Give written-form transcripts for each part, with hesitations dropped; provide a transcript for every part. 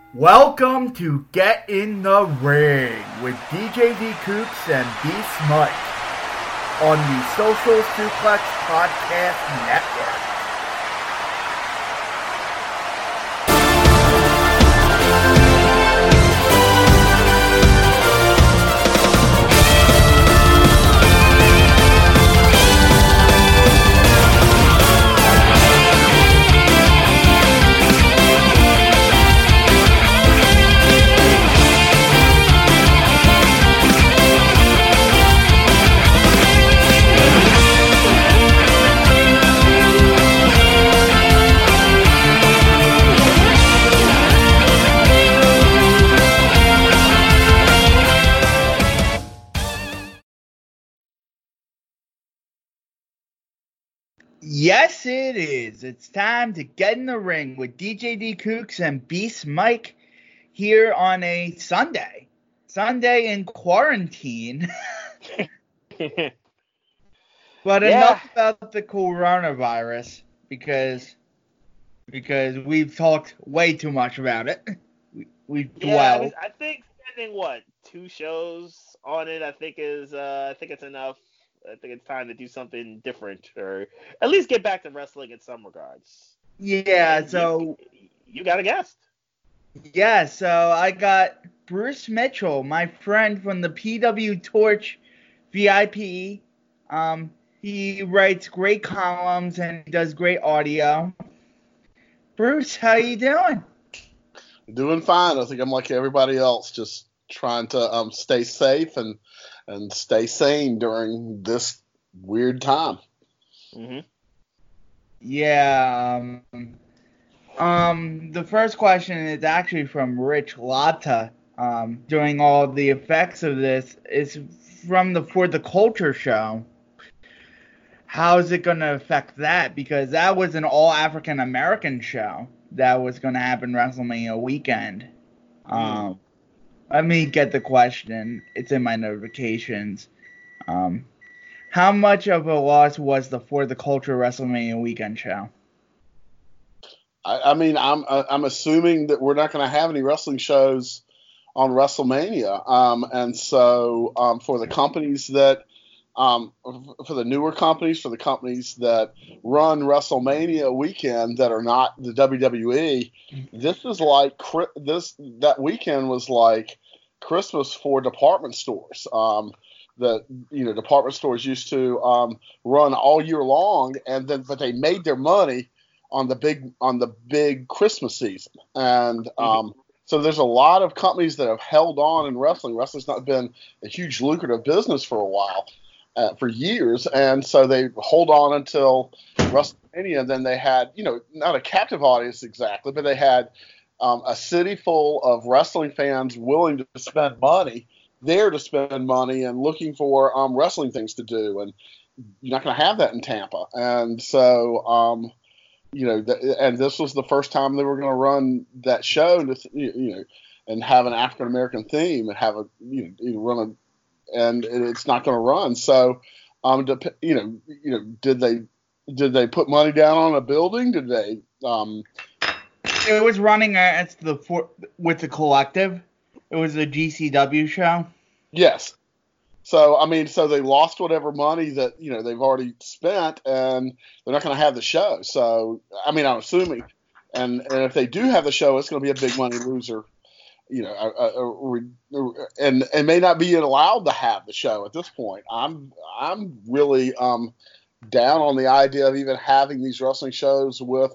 Welcome to Get in the Ring with DJ D Kooks and B Smut on the Social Suplex Podcast Network. Yes, it is. It's time to get in the ring with DJ D Kooks and Beast Mike here on a Sunday. Sunday in quarantine. But enough about the coronavirus because we've talked way too much about it. We've dwelled. I think spending two shows on it, I think it's enough. I think it's time to do something different, or at least get back to wrestling in some regards. Yeah, and so you got a guest. Yeah, so I got Bruce Mitchell, my friend from the PW Torch VIP. He writes great columns and he does great audio. Bruce, how you doing? Doing fine. I think I'm like everybody else, just trying to stay safe and stay sane during this weird time. Mm-hmm. Yeah. The first question is actually from Rich Latta. Doing all the effects of this is from the For the Culture show. How is it going to affect that? Because that was an all African American show that was going to happen WrestleMania weekend. Let me get the question. It's in my notifications. How much of a loss was the For the Culture WrestleMania weekend show? I mean, I'm assuming that we're not going to have any wrestling shows on WrestleMania, and so for the companies that, for the newer companies, for the companies that run WrestleMania weekend that are not the WWE, this is like that weekend was like Christmas for department stores. Department stores used to run all year long, but they made their money on the big Christmas season, and so there's a lot of companies that have held on in wrestling. Wrestling's not been a huge lucrative business for a while, for years, and so they hold on until WrestleMania. And then they had, not a captive audience exactly, but they had a city full of wrestling fans willing to spend money, there to spend money and looking for wrestling things to do, and you're not going to have that in Tampa. And so, and this was the first time they were going to run that show, and have an African American theme and have and it's not going to run. So, did they put money down on a building? Did they? It was running with the collective. It was a GCW show. Yes. So, so they lost whatever money that, they've already spent, and they're not going to have the show. So, I'm assuming, and if they do have the show, it's going to be a big money loser, and may not be allowed to have the show at this point. I'm really down on the idea of even having these wrestling shows with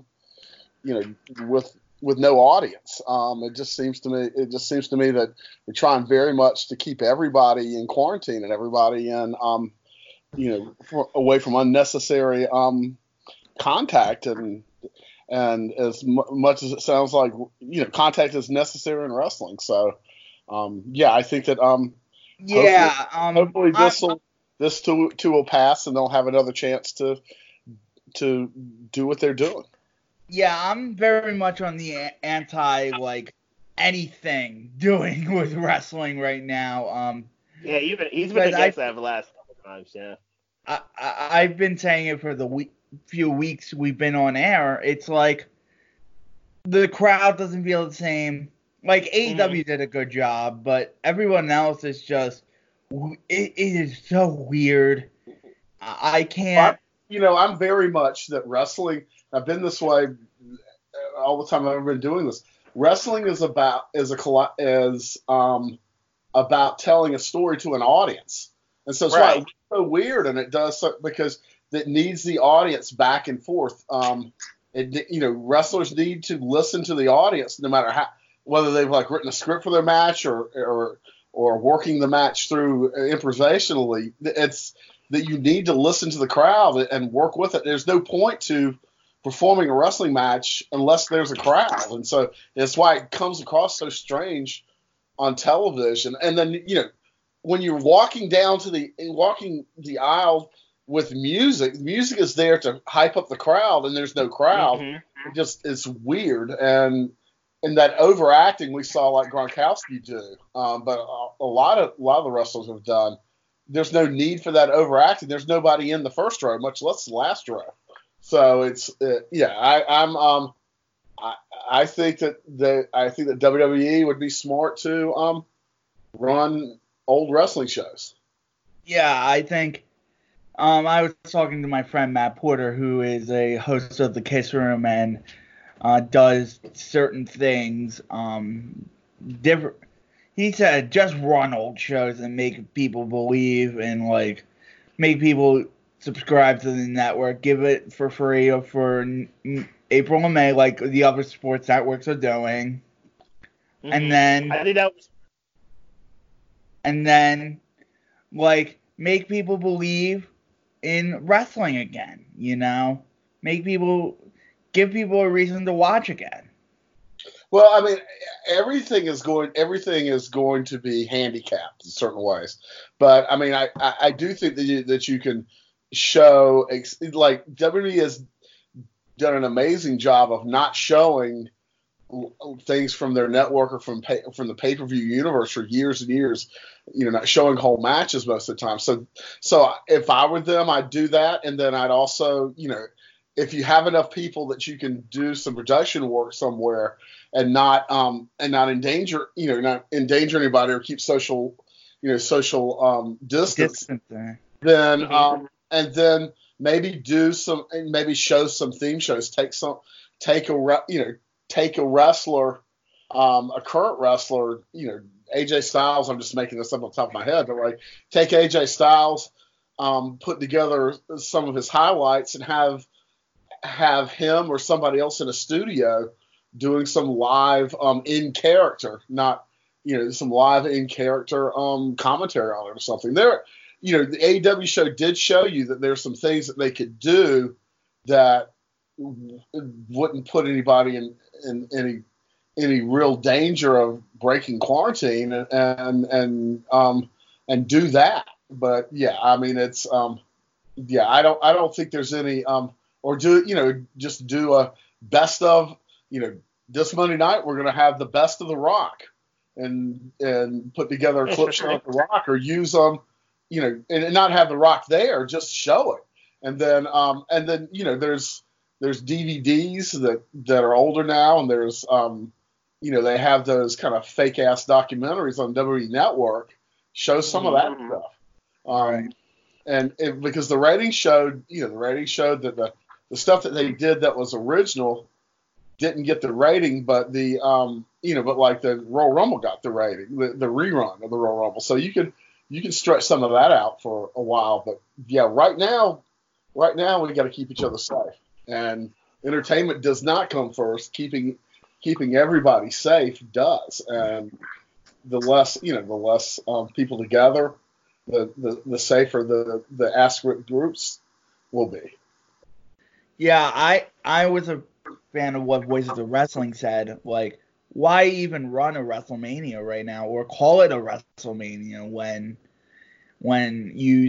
no audience. It just seems to me that we're trying very much to keep everybody in quarantine and everybody in away from unnecessary contact, and as much as it sounds like contact is necessary in wrestling. So I think that hopefully this too will pass and they'll have another chance to do what they're doing. Yeah, I'm very much on the anti, anything doing with wrestling right now. He's been against that for the last couple times, yeah. I've been saying it for the few weeks we've been on air. It's like the crowd doesn't feel the same. Like AEW did a good job, but everyone else is just it is so weird. I can't. I'm very much that wrestling. I've been this way all the time I've been doing this. Wrestling is about telling a story to an audience, and so it's why it's so weird, and it does so because it needs the audience back and forth. Wrestlers need to listen to the audience, no matter whether they've like written a script for their match or working the match through improvisationally. It's that you need to listen to the crowd and work with it. There's no point to performing a wrestling match unless there's a crowd, and so that's why it comes across so strange on television. And then when you're walking the aisle with music is there to hype up the crowd, and there's no crowd. It's weird, and that overacting we saw like Gronkowski do, but a lot of the wrestlers have done. There's no need for that overacting. There's nobody in the first row, much less the last row. So it's I think that WWE would be smart to run old wrestling shows. Yeah, I think I was talking to my friend Matt Porter, who is a host of the Kiss Room and does certain things different. He said just run old shows and make people believe and like make people subscribe to the network, give it for free or for April and May like the other sports networks are doing. And then I think that was like make people believe in wrestling again, give people a reason to watch again. Well, I mean, everything is going to be handicapped in certain ways, but I mean, I do think that you can show, like WWE has done an amazing job of not showing things from their network or from the pay-per-view universe for years and years, not showing whole matches most of the time. So if I were them, I'd do that, and then I'd also, if you have enough people that you can do some production work somewhere and not endanger anybody or keep social distance, then and then maybe show some theme shows, take a wrestler, a current wrestler, AJ Styles. I'm just making this up on top of my head, but like take AJ Styles, put together some of his highlights and have him or somebody else in a studio doing some live in character, not some live in character commentary on it or something. The AEW show did show you that there's some things that they could do that wouldn't put anybody in any real danger of breaking quarantine and do that. But yeah, I mean it's I don't think there's any or just do a best of this Monday night we're going to have the best of The Rock and put together a clip show of The Rock, or use them and not have The Rock there, just show it. And then there's DVDs that are older now, and there's they have those kind of fake ass documentaries on WWE Network. Show some of that stuff. Right. And because the ratings showed that the stuff that they did that was original didn't get the rating, but but like the Royal Rumble got the rating, the rerun of the Royal Rumble. So you can stretch some of that out for a while. But yeah, right now we got to keep each other safe, and entertainment does not come first. Keeping everybody safe does, and the less people together, the safer the aspirant groups will be. Yeah, I was a fan of what Voices of Wrestling said. Like, why even run a WrestleMania right now or call it a WrestleMania when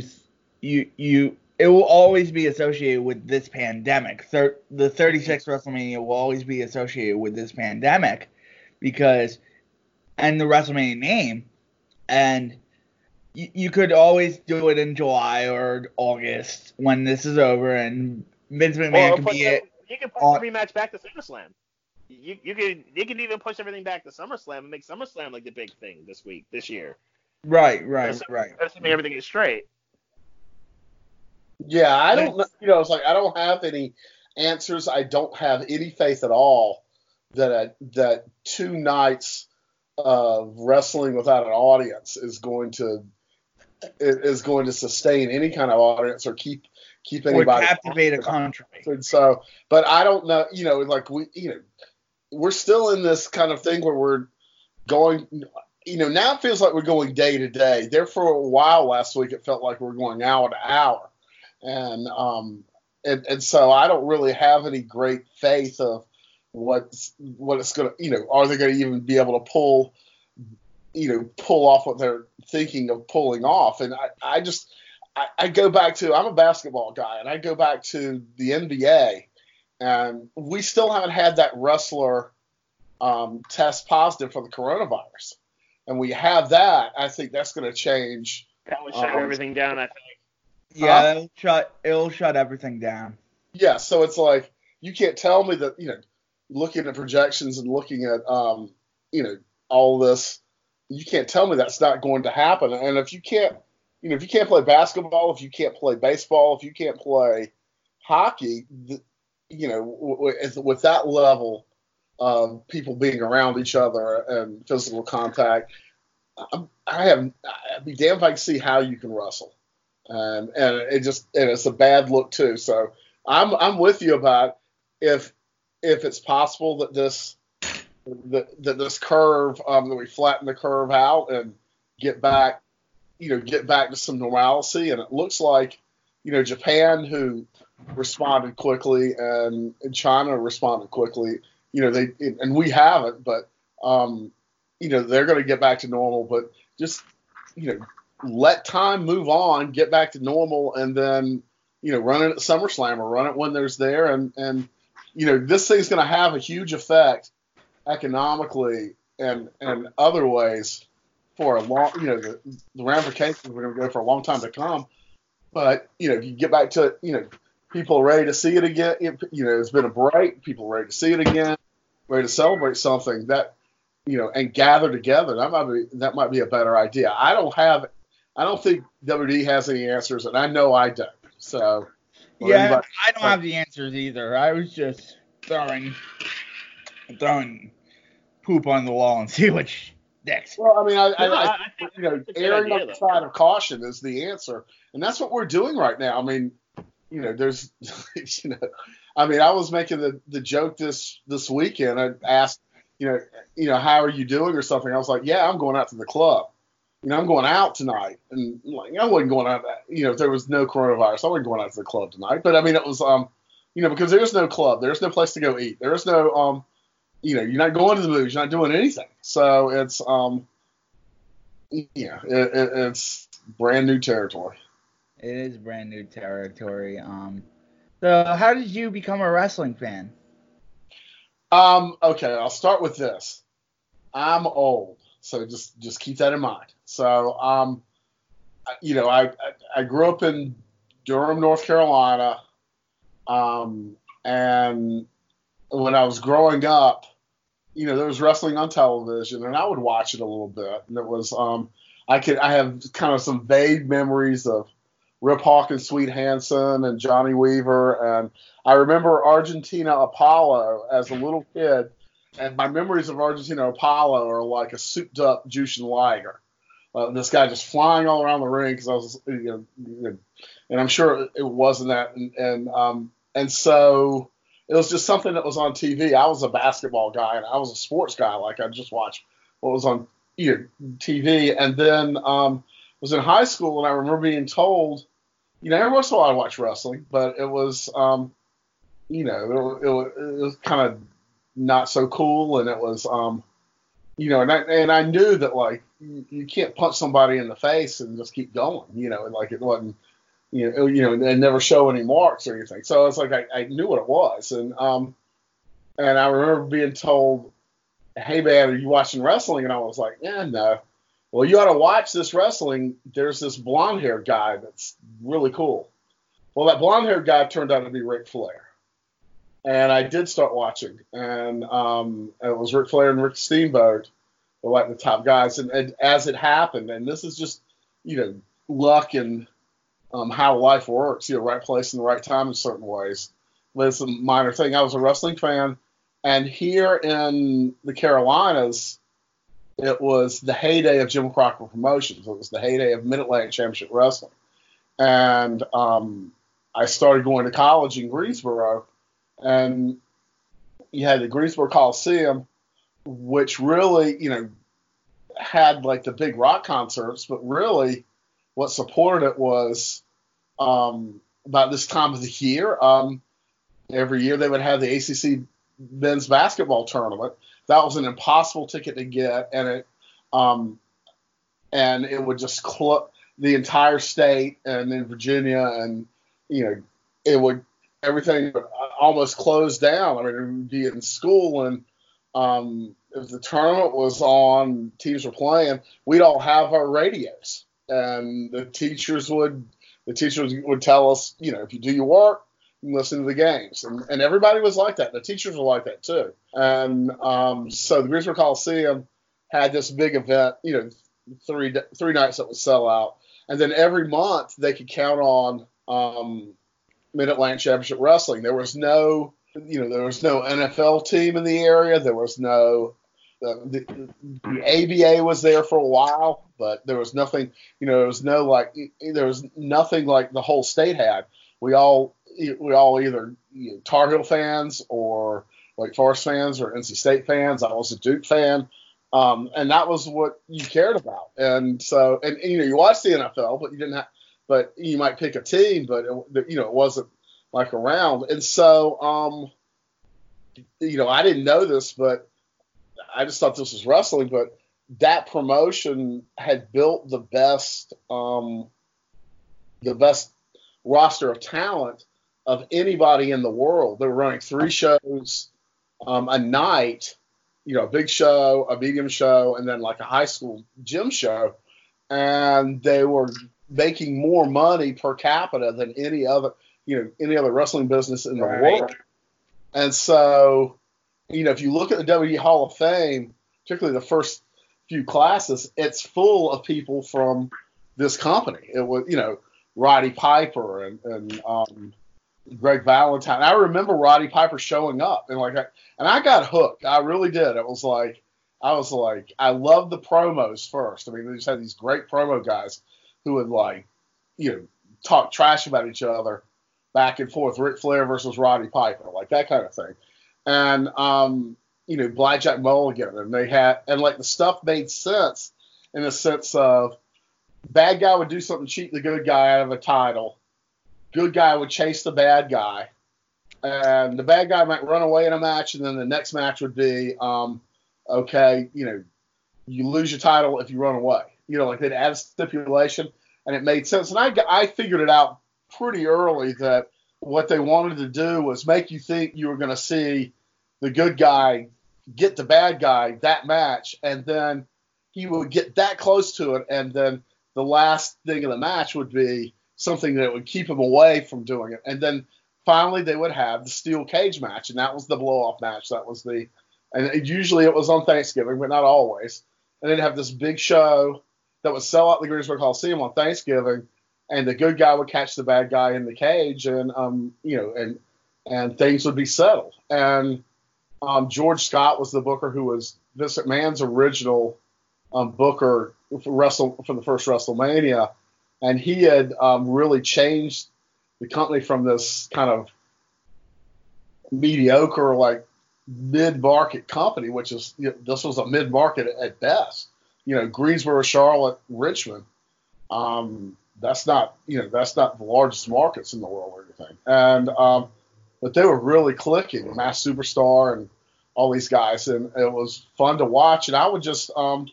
it will always be associated with this pandemic. The 36th WrestleMania will always be associated with this pandemic and the WrestleMania name, and you could always do it in July or August when this is over and Vince McMahon can be it. You can put the rematch back to SummerSlam. You can even push everything back to SummerSlam and make SummerSlam like the big thing this year. Right. Assuming everything is straight. Yeah, I don't know. It's like I don't have any answers. I don't have any faith at all that 2 nights of wrestling without an audience is going to sustain any kind of audience or keep anybody. Or captivate a country. So, but I don't know. Like we're still in this kind of thing where we're going. Now it feels like we're going day to day. There for a while last week, it felt like we were going hour to hour. And so I don't really have any great faith of what it's going to, are they going to even be able to pull off what they're thinking of pulling off? And I go back to, I'm a basketball guy, and I go back to the NBA, and we still haven't had that wrestler test positive for the coronavirus. And we have that. I think that's going to change. That would shut everything down, I think. Yeah, it'll shut everything down. Yeah, so it's like you can't tell me that, looking at projections and looking at all this, you can't tell me that's not going to happen. And if you can't play basketball, if you can't play baseball, if you can't play hockey, with that level of people being around each other and physical contact, I'd be damned if I can see how you can wrestle. And it's a bad look too. So I'm with you about if it's possible that this curve that we flatten the curve out and get back to some normalcy. And it looks like Japan, who responded quickly, and China responded quickly. And we haven't, but they're going to get back to normal. But just let time move on, get back to normal, and then run it at SummerSlam or run it when there's there, and this thing's going to have a huge effect economically and other ways for a long, the ramifications are going to go for a long time to come. But if you get back to it, people are ready to see it again. It's been a break. People are ready to see it again, ready to celebrate something that and gather together. That might be a better idea. I don't think WWE has any answers, and I know I don't. So yeah, I don't have the answers either. I was just throwing poop on the wall and see which next. Well, I mean, I think erring on the side of caution is the answer, and that's what we're doing right now. I mean, there's, I mean, I was making the joke this weekend. I asked, how are you doing or something? I was like, yeah, I'm going out to the club. I'm going out tonight, and I wasn't going out. If there was no coronavirus, I wasn't going out to the club tonight. But I mean, it was, because there's no club, there's no place to go eat, there's no, you're not going to the movies, you're not doing anything. So it's, it's brand new territory. It is brand new territory. So how did you become a wrestling fan? Okay, I'll start with this. I'm old, so just keep that in mind. So, I grew up in Durham, North Carolina, and when I was growing up, there was wrestling on television, and I would watch it a little bit. And it was, I have kind of some vague memories of Rip Hawkins, Sweet Hansen, and Johnny Weaver, and I remember Argentina Apollo as a little kid, and my memories of Argentina Apollo are like a souped-up Jushin Liger. This guy just flying all around the ring because I was, and I'm sure it wasn't that, and so it was just something that was on TV. I was a basketball guy and I was a sports guy, like I just watched what was on TV, and then was in high school, and I remember being told, every once in a while I watch wrestling, but it was, it was kind of not so cool, and it was, and I knew that like you can't punch somebody in the face and just keep going, and like it wasn't, and never show any marks or anything. So it's like I knew what it was, and I remember being told, "Hey man, are you watching wrestling?" And I was like, "Yeah, no." Well, you ought to watch this wrestling. There's this blonde-haired guy that's really cool. Well, that blonde-haired guy turned out to be Ric Flair. And I did start watching, and it was Ric Flair and Rick Steamboat were like the top guys. And as it happened, and this is just, luck and how life works, right place in the right time in certain ways. But it's a minor thing. I was a wrestling fan, and here in the Carolinas, it was the heyday of Jim Crockett Promotions. It was the heyday of Mid-Atlantic Championship Wrestling. And I started going to college in Greensboro, and you had the Greensboro Coliseum, which really, had like the big rock concerts, but really what supported it was about this time of the year. Every year they would have the ACC men's basketball tournament. That was an impossible ticket to get, and it would just the entire state, and then Virginia, and everything would almost close down. I mean, it would be in school, and if the tournament was on, teams were playing, we'd all have our radios, and the teachers would tell us, if you do your work, you can listen to the games, and everybody was like that. The teachers were like that too, and so the Greensboro Coliseum had this big event, three nights that would sell out, and then every month they could count on Mid-Atlantic Championship Wrestling. There was no NFL team in the area. There was no the ABA was there for a while, but there was nothing. There was nothing like the whole state had. We all either Tar Heel fans or Wake Forest fans or NC State fans. I was a Duke fan, and that was what you cared about. And so, you watched the NFL, but you didn't have. But you might pick a team, but it wasn't like around. And so, I didn't know this, but I just thought this was wrestling. But that promotion had built the best roster of talent of anybody in the world. They were running 3 shows a night, a big show, a medium show, and then like a high school gym show, and they were making more money per capita than any other wrestling business in the world. And so, if you look at the WWE Hall of Fame, particularly the first few classes, it's full of people from this company. It was, Roddy Piper and Greg Valentine. I remember Roddy Piper showing up, and I got hooked. I really did. I was like, I loved the promos first. I mean, they just had these great promo guys who would talk trash about each other back and forth. Ric Flair versus Roddy Piper, like that kind of thing. And Blackjack Mulligan, and the stuff made sense in the sense of bad guy would do something cheat the good guy out of a title. Good guy would chase the bad guy, and the bad guy might run away in a match, and then the next match would be, okay, you lose your title if you run away. They'd add a stipulation, and it made sense. And I figured it out pretty early that what they wanted to do was make you think you were going to see the good guy get the bad guy that match, and then he would get that close to it, and then the last thing of the match would be something that would keep him away from doing it. And then finally they would have the steel cage match, and that was the blow-off match. Usually it was on Thanksgiving, but not always. And they'd have this big show that would sell out the Greensboro Coliseum on Thanksgiving, and the good guy would catch the bad guy in the cage, and and things would be settled. And George Scott was the booker who was Vince McMahon's original booker for the first WrestleMania, and he had really changed the company from this kind of mediocre, mid-market company, which is this was a mid-market at best. Greensboro, Charlotte, Richmond. That's not the largest markets in the world or anything. And but they were really clicking. Mass Superstar and all these guys, and it was fun to watch. And I would just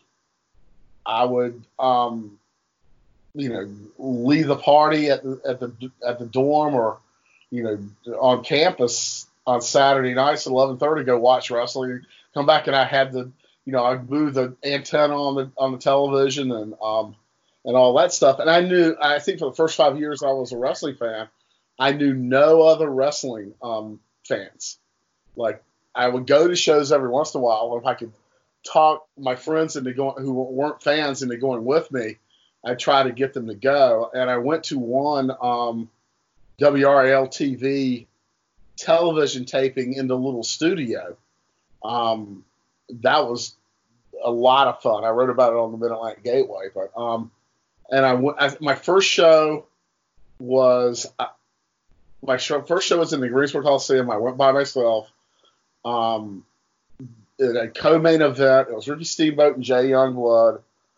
leave the party at the dorm or on campus on Saturday nights at 11:30, go watch wrestling. Come back, and I had I'd move the antenna on the television and all that stuff. And I think for the first 5 years I was a wrestling fan, I knew no other wrestling fans. like I would go to shows every once in a while. If I could talk my friends into going who weren't fans into going with me, I'd try to get them to go. And I went to one WRAL TV television taping in the little studio. That was a lot of fun. I wrote about it on the Mid-Atlantic Gateway. But and my first show was first show was in the Greensboro Coliseum. I went by myself. In a co-main event, it was Ricky Steamboat and Jay Youngblood.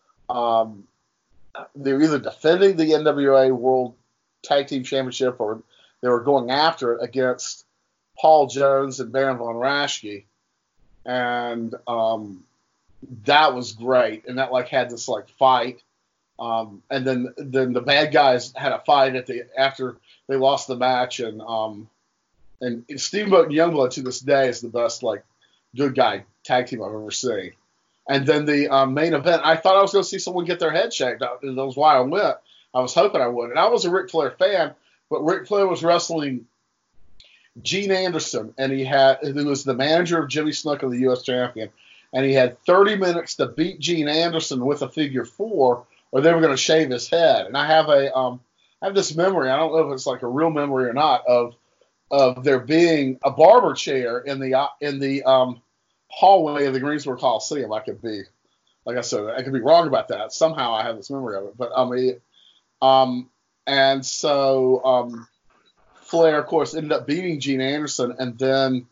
They were either defending the NWA World Tag Team Championship or they were going after it against Paul Jones and Baron von Raschke. And that was great. And that had this fight. And then the bad guys had a fight after they lost the match. And Steamboat and Youngblood to this day is the best good guy tag team I've ever seen. And then the main event, I thought I was going to see someone get their head shaved. That was why I went. I was hoping I would. And I was a Ric Flair fan, but Ric Flair was wrestling Gene Anderson, and who was the manager of Jimmy Snuka, the U.S. champion. And he had 30 minutes to beat Gene Anderson with a figure 4, or they were going to shave his head. And I have this memory. I don't know if it's a real memory or not of there being a barber chair in the hallway of the Greensboro Coliseum. I could be, like I said, I could be wrong about that. Somehow I have this memory of it. But and so Flair, of course, ended up beating Gene Anderson, and then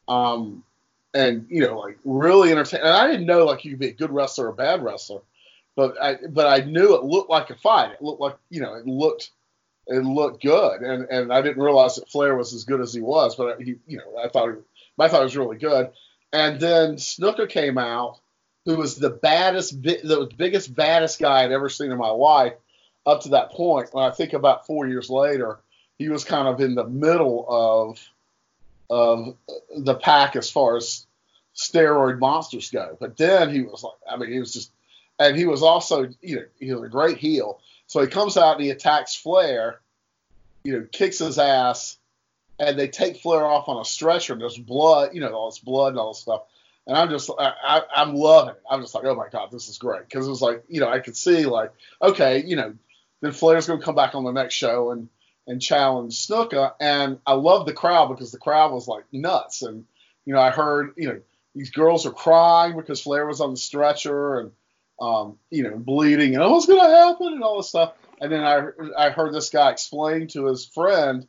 really entertaining. And I didn't know you could be a good wrestler or a bad wrestler, but I knew it looked like a fight. It looked it looked good, and I didn't realize that Flair was as good as he was, but I thought it was really good. And then Snuka came out, who was the biggest, baddest guy I'd ever seen in my life up to that point. When I think about 4 years later, he was kind of in the middle of the pack as far as steroid monsters go. But then he was and he was also, he was a great heel. So he comes out and he attacks Flair, kicks his ass, and they take Flair off on a stretcher. And there's blood, all this blood and all this stuff. And I'm loving it. I'm just oh my God, this is great. Because it was I could see okay, then Flair's going to come back on the next show and challenge Snuka. And I love the crowd because the crowd was nuts. And, I heard, these girls are crying because Flair was on the stretcher and, bleeding and what's going to happen and all this stuff. And then I heard this guy explain to his friend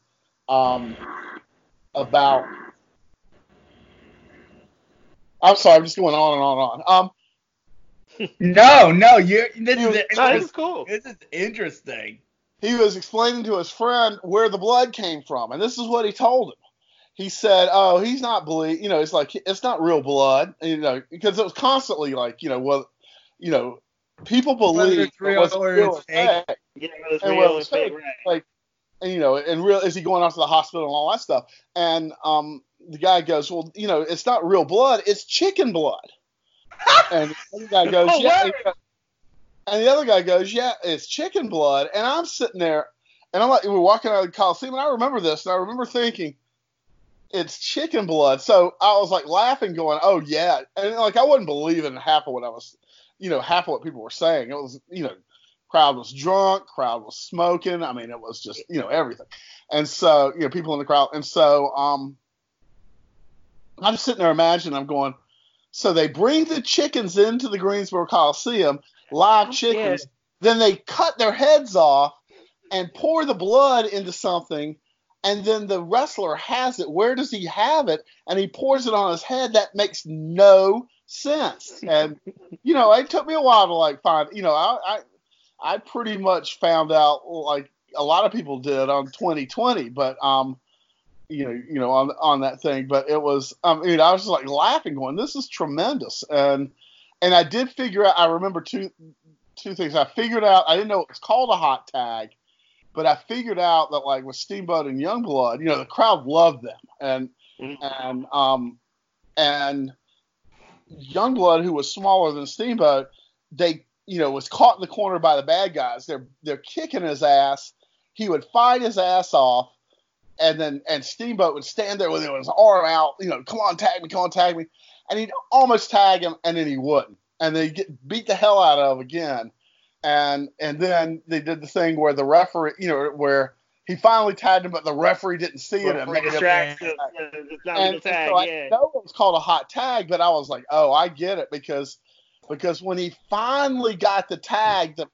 about. I'm sorry, I'm just going on and on and on. No, this is cool. This is interesting. He was explaining to his friend where the blood came from, and this is what he told him. He said, "Oh, he's not bleeding. It's it's not real blood. Because it was constantly people believe it's real or it's fake. Yeah, it's real or fake, right? And real is he going off to the hospital and all that stuff? And the guy goes, well, it's not real blood, it's chicken blood. And the other guy goes, yeah. And the other guy goes, yeah, it's chicken blood. And I'm sitting there, and we're walking out of the Coliseum, and I remember this, and I remember thinking, it's chicken blood. So I was laughing, going, oh yeah, and I wasn't believing half of what I was, half of what people were saying. It was, crowd was drunk, crowd was smoking. I mean, it was just, everything. And so, people in the crowd. And so I'm sitting there imagining, I'm going, so they bring the chickens into the Greensboro Coliseum, live chickens, then they cut their heads off and pour the blood into something, and then the wrestler has it. Where does he have it? And he pours it on his head. That makes no sense. And, it took me a while to find, I pretty much found out a lot of people did on 2020, but on that thing. But it was, I was just laughing, going, "This is tremendous." And I did figure out. I remember two things. I figured out. I didn't know it was called a hot tag, but I figured out that with Steamboat and Youngblood, the crowd loved them, and Youngblood, who was smaller than Steamboat, they was caught in the corner by the bad guys. They're kicking his ass. He would fight his ass off, and Steamboat would stand there with his arm out, come on, tag me, and he'd almost tag him, and then he wouldn't, and they'd get beat the hell out of again, and then they did the thing where the referee, where he finally tagged him, but the referee didn't see it and made him tag. And so I know it was called a hot tag, but I was like, oh, I get it, because when he finally got the tag, the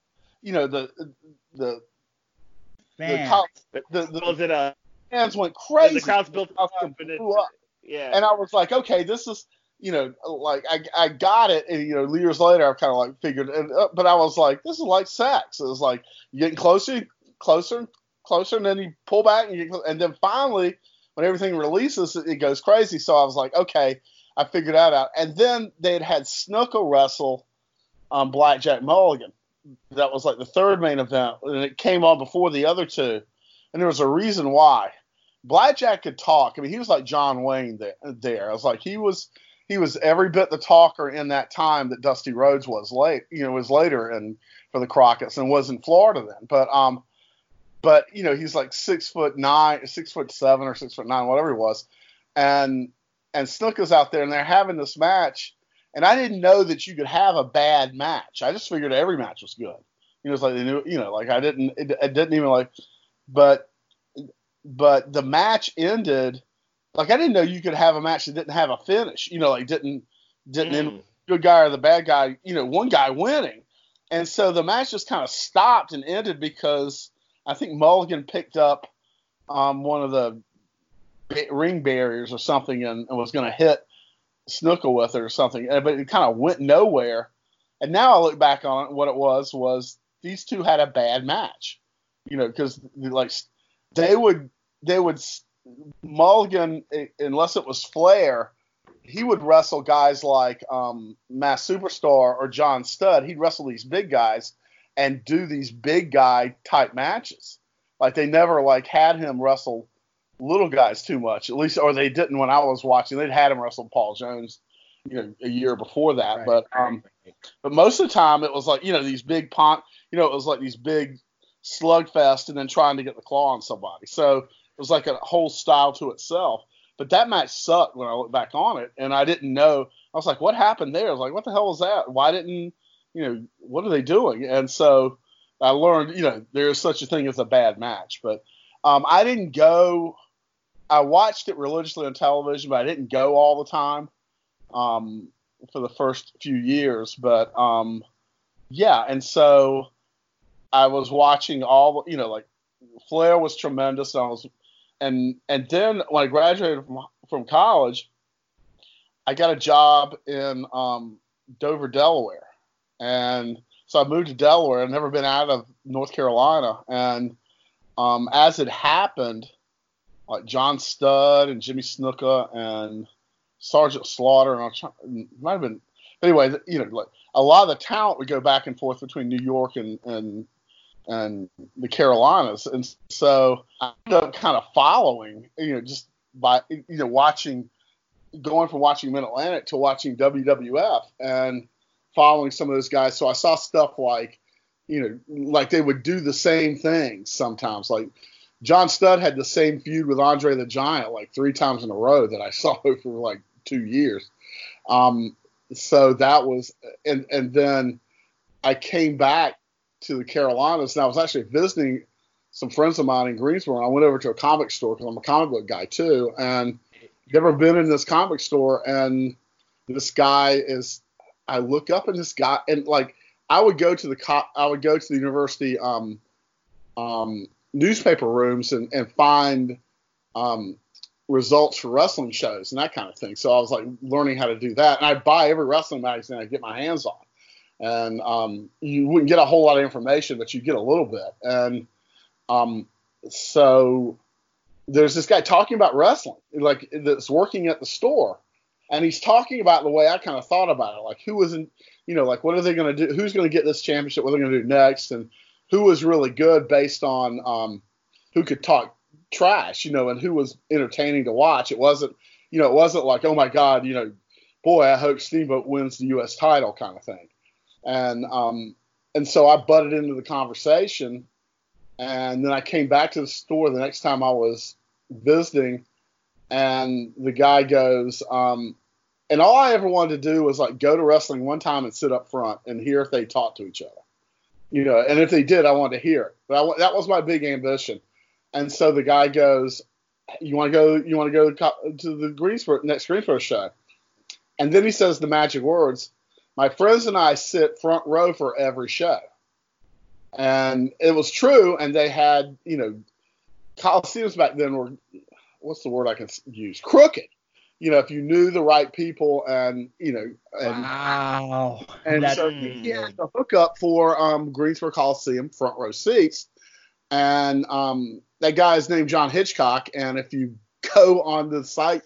fans went crazy. The crowd's built up and blew up. Yeah. And I was like, okay, this is, like I got it. And, years later, I kind of like figured it, but I was like, this is like sex. It was like you getting closer, and then you pull back, and then finally, when everything releases, it goes crazy. So I was like, okay, I figured that out. And then they had Snuka wrestle Blackjack Mulligan. That was like the third main event, and it came on before the other two. And there was a reason why. Blackjack could talk. I mean, he was like John Wayne there. I was like, he was every bit the talker in that time that Dusty Rhodes was later and for the Crockett's, and was in Florida then. But he's like 6'9", 6'7", or 6'9", whatever he was, and Snuka's out there, and they're having this match, and I didn't know that you could have a bad match. I just figured every match was good. It's like they knew, like I didn't, it didn't even like, but the match ended. Like I didn't know you could have a match that didn't have a finish. Like didn't end good guy or the bad guy. One guy winning, and so the match just kind of stopped and ended because I think Mulligan picked up one of the ring barriers or something and was going to hit Snuka with it or something, but it kind of went nowhere. And now I look back on it, what it was these two had a bad match, because like they would Mulligan, unless it was Flair, he would wrestle guys like Mass Superstar or John Studd. He'd wrestle these big guys and do these big guy type matches. Like they never like had him wrestle little guys too much, at least, or they didn't when I was watching. They'd had him wrestle Paul Jones, a year before that. Right. But most of the time it was like, these big it was like these big slugfest and then trying to get the claw on somebody. So it was like a whole style to itself. But that match sucked when I look back on it, and I didn't know. I was like, what happened there? I was like, what the hell was that? Why didn't, what are they doing? And so I learned, there's such a thing as a bad match. But I didn't go. I watched it religiously on television, but I didn't go all the time for the first few years. But, yeah, and so I was watching all, like Flair was tremendous. And then when I graduated from college, I got a job in Dover, Delaware. And so I moved to Delaware. I'd never been out of North Carolina. And as it happened, like John Studd and Jimmy Snuka and Sergeant Slaughter, and it might have been, anyway, like a lot of the talent would go back and forth between New York and the Carolinas. And so I ended up kind of following, just by, going from watching Mid-Atlantic to watching WWF and following some of those guys. So I saw stuff like, like they would do the same things sometimes. Like John Studd had the same feud with Andre the Giant like 3 times in a row that I saw for like 2 years. So that was, and then I came back to the Carolinas, and I was actually visiting some friends of mine in Greensboro. I went over to a comic store because I'm a comic book guy too, and never been in this comic store. And this guy I look up at this guy, and like I would go to the university newspaper rooms and find results for wrestling shows and that kind of thing. So I was like learning how to do that, and I'd buy every wrestling magazine I could get my hands on. And you wouldn't get a whole lot of information, but you get a little bit. And so there's this guy talking about wrestling, like that's working at the store, and he's talking about the way I kind of thought about it, like who was in, like what are they going to do? Who's going to get this championship? What are they going to do next? And who was really good based on who could talk trash, and who was entertaining to watch. It wasn't like, oh my God, boy, I hope Steamboat wins the U.S. title kind of thing. And so I butted into the conversation, and then I came back to the store the next time I was visiting, and the guy goes, and all I ever wanted to do was like go to wrestling one time and sit up front and hear if they talked to each other, and if they did, I wanted to hear it. But that was my big ambition. And so the guy goes, "You want to go to the next Greensboro show?" And then he says the magic words, "My friends and I sit front row for every show." And it was true. And they had, Coliseums back then were, what's the word I can use? Crooked. If you knew the right people and. Wow. And so he had to hook up for Greensboro Coliseum front row seats. And that guy is named John Hitchcock. And if you go on the site,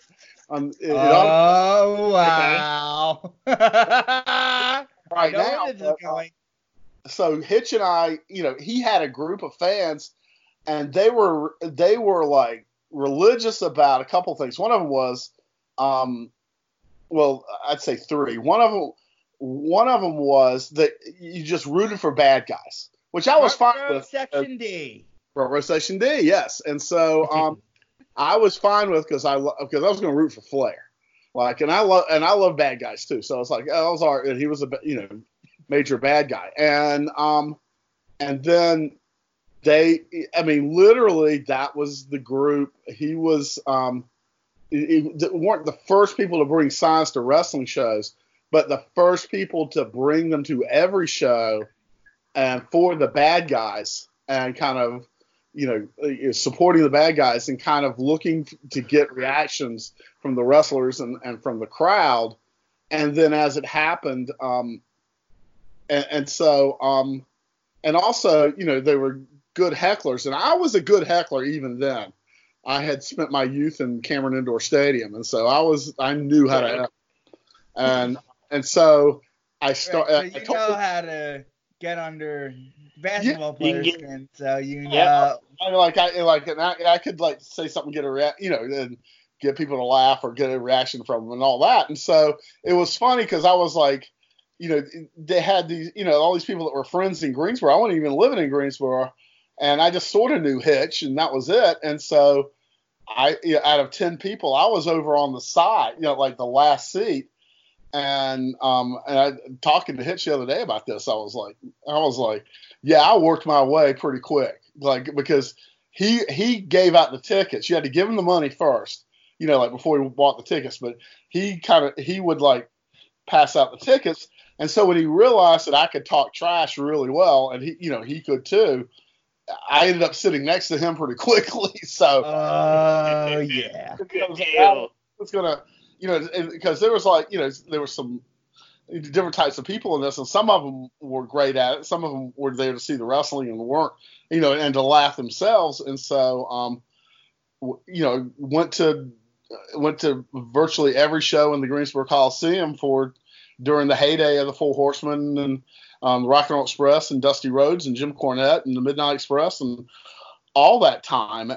wow. Right now. So Hitch and I, he had a group of fans, and they were like religious about a couple things. One of them was, I'd say three. One of them was that you just rooted for bad guys, which I was fine with. Section D. Front row Section D, yes. And so I was fine with because I was going to root for Flair, and I love bad guys too. So I was like, oh, that was all right. And he was a major bad guy, and then literally that was the group. He was weren't the first people to bring signs to wrestling shows, but the first people to bring them to every show, and for the bad guys, and kind of supporting the bad guys and kind of looking to get reactions from the wrestlers and from the crowd. And then as it happened, and also, they were good hecklers. And I was a good heckler even then. I had spent my youth in Cameron Indoor Stadium. And so I knew how to heckle. And so I started. So how to get under basketball players, and so I could say something, get a and get people to laugh or get a reaction from them and all that. And so it was funny because I was like, they had these, all these people that were friends in Greensboro. I wasn't even living in Greensboro, and I just sort of knew Hitch, and that was it. And so out of 10 people, I was over on the side, like the last seat. And I talking to Hitch the other day about this. I was like, yeah, I worked my way pretty quick, because he gave out the tickets. You had to give him the money first, before he bought the tickets. But he would pass out the tickets. And so when he realized that I could talk trash really well, and he could too, I ended up sitting next to him pretty quickly. So, yeah, it's gonna. Because there was there were some different types of people in this, and some of them were great at it. Some of them were there to see the wrestling and weren't, and to laugh themselves. And so, went to virtually every show in the Greensboro Coliseum during the heyday of the Four Horsemen and the Rock and Roll Express and Dusty Rhodes and Jim Cornette and the Midnight Express and all that time.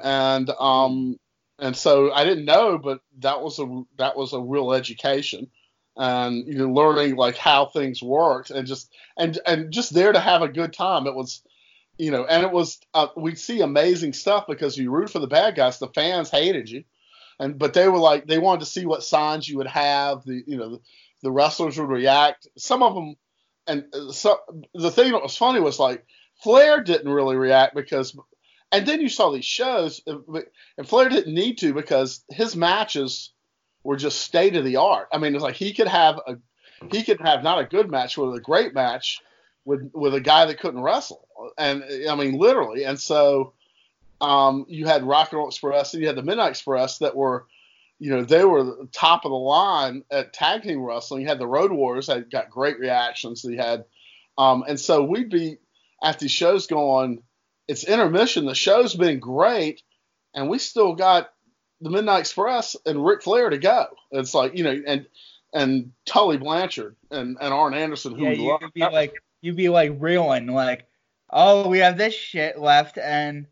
And so I didn't know, but that was a real education, and learning how things worked, and just there to have a good time. It was, and it was we'd see amazing stuff because you root for the bad guys. The fans hated you, but they were they wanted to see what signs you would have. The wrestlers would react. Some of them, and so the thing that was funny was Flair didn't really react because. And then you saw these shows, and Flair didn't need to because his matches were just state of the art. I mean, it's he could have not a good match, but a great match with a guy that couldn't wrestle, and I mean literally. And so you had Rock and Roll Express and you had the Midnight Express that were, they were the top of the line at tag team wrestling. You had the Road Warriors that got great reactions. You had, and so we'd be at these shows going. It's intermission. The show's been great, and we still got the Midnight Express and Ric Flair to go. It's and Tully Blanchard and Arn Anderson, who we love. You'd be reeling, oh, we have this shit left, and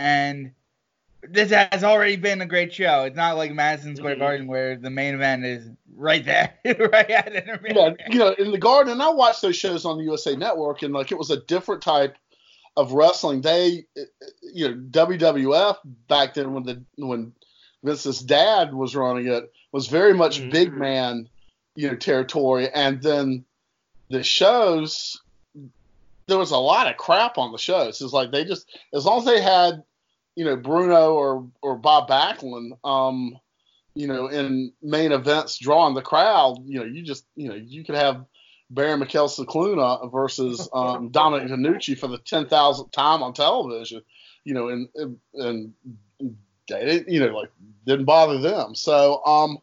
this has already been a great show. It's not like Madison Square Garden where the main event is right there, right at intermission. Yeah, in the Garden, and I watched those shows on the USA Network, and it was a different type of wrestling. They, WWF back then when Vince's dad was running it, was very much Mhm. big man, territory. And then the shows, there was a lot of crap on the shows. It's like they just, as long as they had, Bruno or Bob Backlund, in main events drawing the crowd, you could have Baron Mikel Cicluna versus Dominic DeNucci for the 10,000th time on television, and they didn't, didn't bother them. So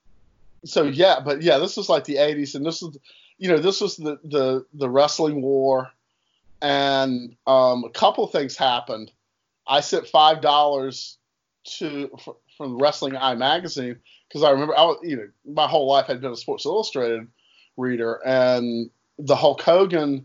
this was like the 80s, and this was the wrestling war, and a couple of things happened. I sent $5 from Wrestling Eye magazine because I remember my whole life I'd been a Sports Illustrated reader, and the Hulk Hogan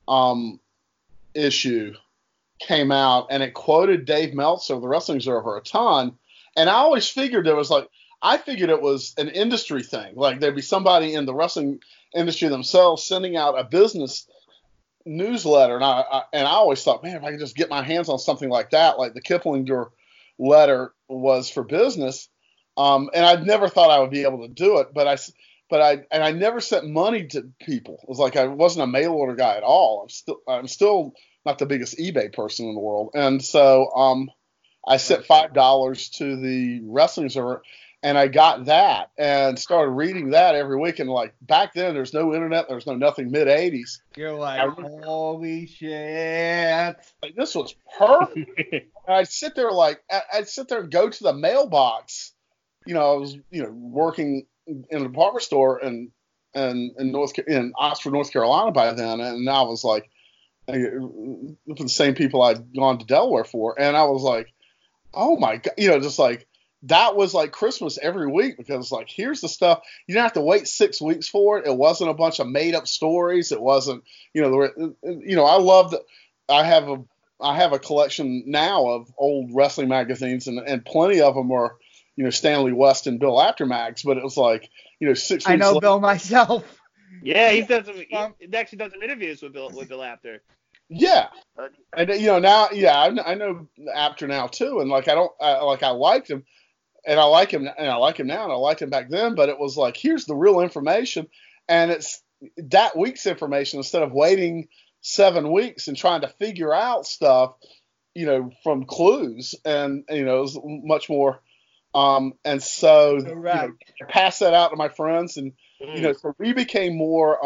issue came out, and it quoted Dave Meltzer of the Wrestling Observer a ton. And I always figured it was an industry thing. Like there'd be somebody in the wrestling industry themselves sending out a business newsletter, and I always thought, man, if I could just get my hands on something like that, like the Kiplinger letter was for business, and I'd never thought I would be able to do it, but I never sent money to people. It was like I wasn't a mail order guy at all. I'm still not the biggest eBay person in the world, and so I sent $5 to the Wrestling Observer, and I got that and started reading that every week. And like back then, there's no internet, there's no nothing. Mid '80s, You're like, holy shit! Like, this was perfect. And I'd sit there and go to the mailbox. I was working in a department store in Oxford, North Carolina by then, and I was like, for the same people I'd gone to Delaware for, and I was like, oh my god, just like. That was like Christmas every week, because like, here's the stuff. You didn't have to wait 6 weeks for it. It wasn't a bunch of made up stories. It wasn't, I love that. I have a collection now of old wrestling magazines, and plenty of them are, Stanley West and Bill Apter mags. But it was like, 6 weeks. I know Bill myself. Yeah, he actually done some interviews with Bill Apter. Yeah, and now, I know Apter now too, and like I liked him. And I like him now, and I liked him back then. But it was like, here's the real information, and it's that week's information instead of waiting 7 weeks and trying to figure out stuff, from clues. And it was much more. And so I passed that out to my friends, and so we became more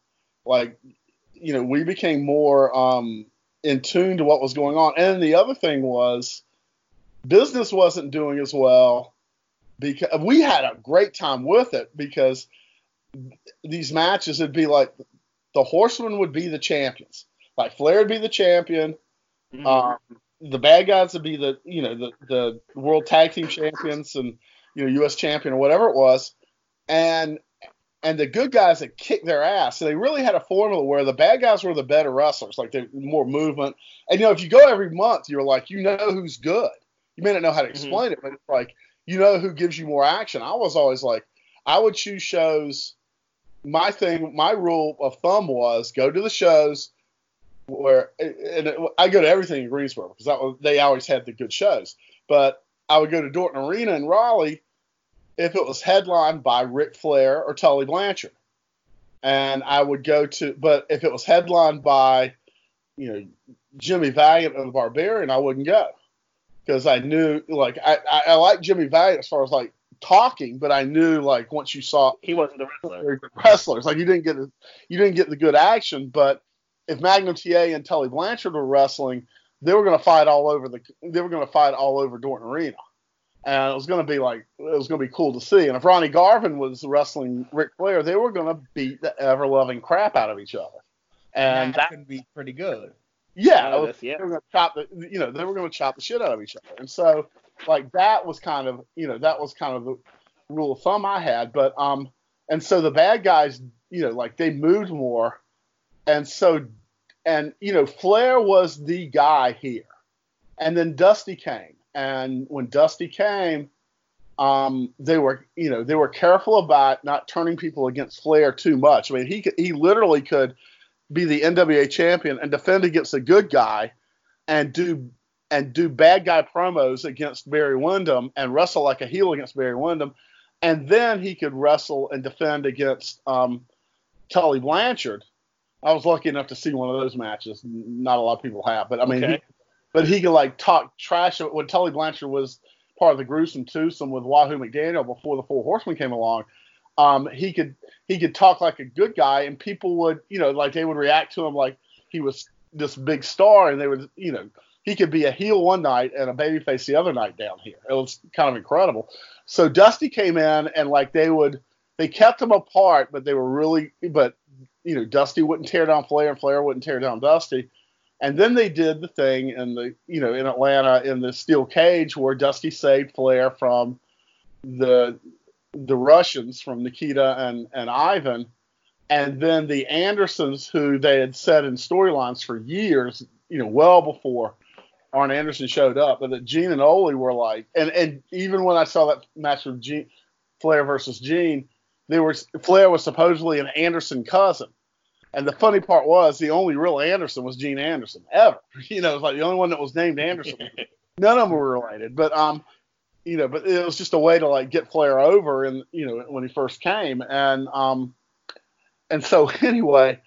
in tune to what was going on. And the other thing was, business wasn't doing as well, because we had a great time with it, because these matches would be like the Horsemen would be the champions, like Flair would be the champion, the bad guys would be the world tag team champions and U.S. champion or whatever it was, and the good guys that kicked their ass. So they really had a formula where the bad guys were the better wrestlers, like they more movement. And if you go every month, you're like, who's good. You may not know how to explain it, but it's like, who gives you more action. I was always like, I would choose shows. My rule of thumb was go to the shows where, and I go to everything in Greensboro because they always had the good shows. But I would go to Dorton Arena in Raleigh if it was headlined by Ric Flair or Tully Blanchard. And I would go to, but if it was headlined by, Jimmy Valiant or the Barbarian, I wouldn't go. Because I knew, like, I liked Jimmy Valiant as far as like talking, but I knew, like, once you saw he wasn't the wrestler. Wrestlers, like you didn't get the good action. But if Magnum TA and Tully Blanchard were wrestling, they were going to fight all over Dorton Arena, and it was going to be cool to see. And if Ronnie Garvin was wrestling Ric Flair, they were going to beat the ever loving crap out of each other, and that could be pretty good. Yeah, they were going to chop the shit out of each other, and so like that was kind of the rule of thumb I had. But and so the bad guys, like they moved more, and Flair was the guy here, and then Dusty came, and when Dusty came, they were careful about not turning people against Flair too much. I mean, he literally could be the NWA champion and defend against a good guy and do and do bad guy promos against Barry Windham and wrestle like a heel against Barry Windham, and then he could wrestle and defend against Tully Blanchard. I was lucky enough to see one of those matches. Not a lot of people have, but I mean, he could like talk trash when Tully Blanchard was part of the Gruesome Twosome with Wahoo McDaniel before the Four Horsemen came along. He could talk like a good guy, and people would, like they would react to him like he was this big star, and they would, he could be a heel one night and a babyface the other night down here. It was kind of incredible. So Dusty came in, and like they kept them apart, but Dusty wouldn't tear down Flair, and Flair wouldn't tear down Dusty. And then they did the thing in in Atlanta in the steel cage where Dusty saved Flair from the Russians, from Nikita and Ivan. And then the Andersons, who they had set in storylines for years, well before Arn Anderson showed up, but that Gene and Ole were like, and even when I saw that match with Flair versus Gene, Flair was supposedly an Anderson cousin. And the funny part was the only real Anderson was Gene Anderson ever. It was like the only one that was named Anderson. None of them were related, but but it was just a way to like get Flair over, and when he first came, and so anyway,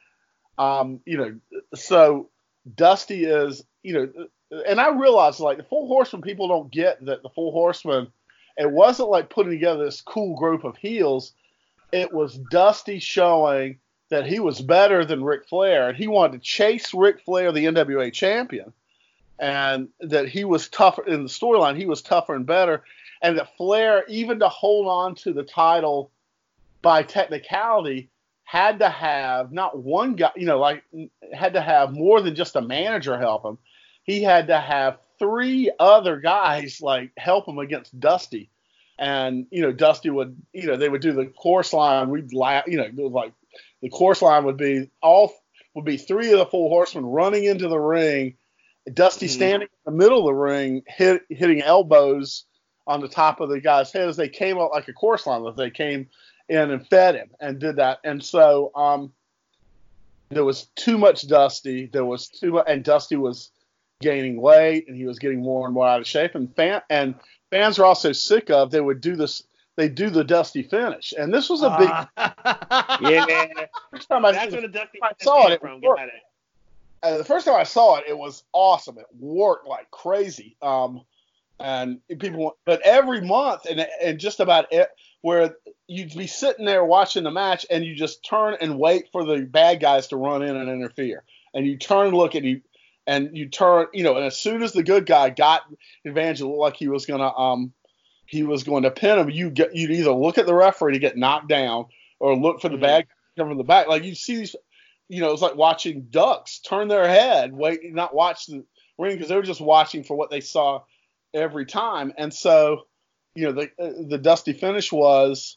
so Dusty is, and I realized like the Four Horsemen, people don't get that the Four Horsemen, it wasn't like putting together this cool group of heels. It was Dusty showing that he was better than Ric Flair, and he wanted to chase Ric Flair, the NWA champion, and that he was tougher in the storyline. He was tougher and better, and that Flair, even to hold on to the title by technicality, had to have not one guy, had to have more than just a manager help him. He had to have 3 other guys like help him against Dusty. And, Dusty would, they would do the chorus line. We'd laugh, it was like the chorus line would be 3 of the Four Horsemen running into the ring, Dusty standing in the middle of the ring, hitting elbows on the top of the guy's head as they came out like a chorus line, that they came in and fed him and did that. And so there was too much Dusty. There was too much, and Dusty was gaining weight, and he was getting more and more out of shape. And fans were also sick of. They would do this. They do the Dusty finish, and this was a big. Yeah. First time I saw it, the first time I saw it, it was awesome. It worked like crazy. And people, but every month, and just about it, where you'd be sitting there watching the match, and you just turn and wait for the bad guys to run in and interfere, and you turn and look at you, and you turn, and as soon as the good guy got advantage, it looked like he was going to pin him. You'd either look at the referee to get knocked down, or look for the bad guy to come from the back. Like you see these, it's like watching ducks turn their head, not watch the ring, because they were just watching for what they saw every time. And so, the Dusty finish was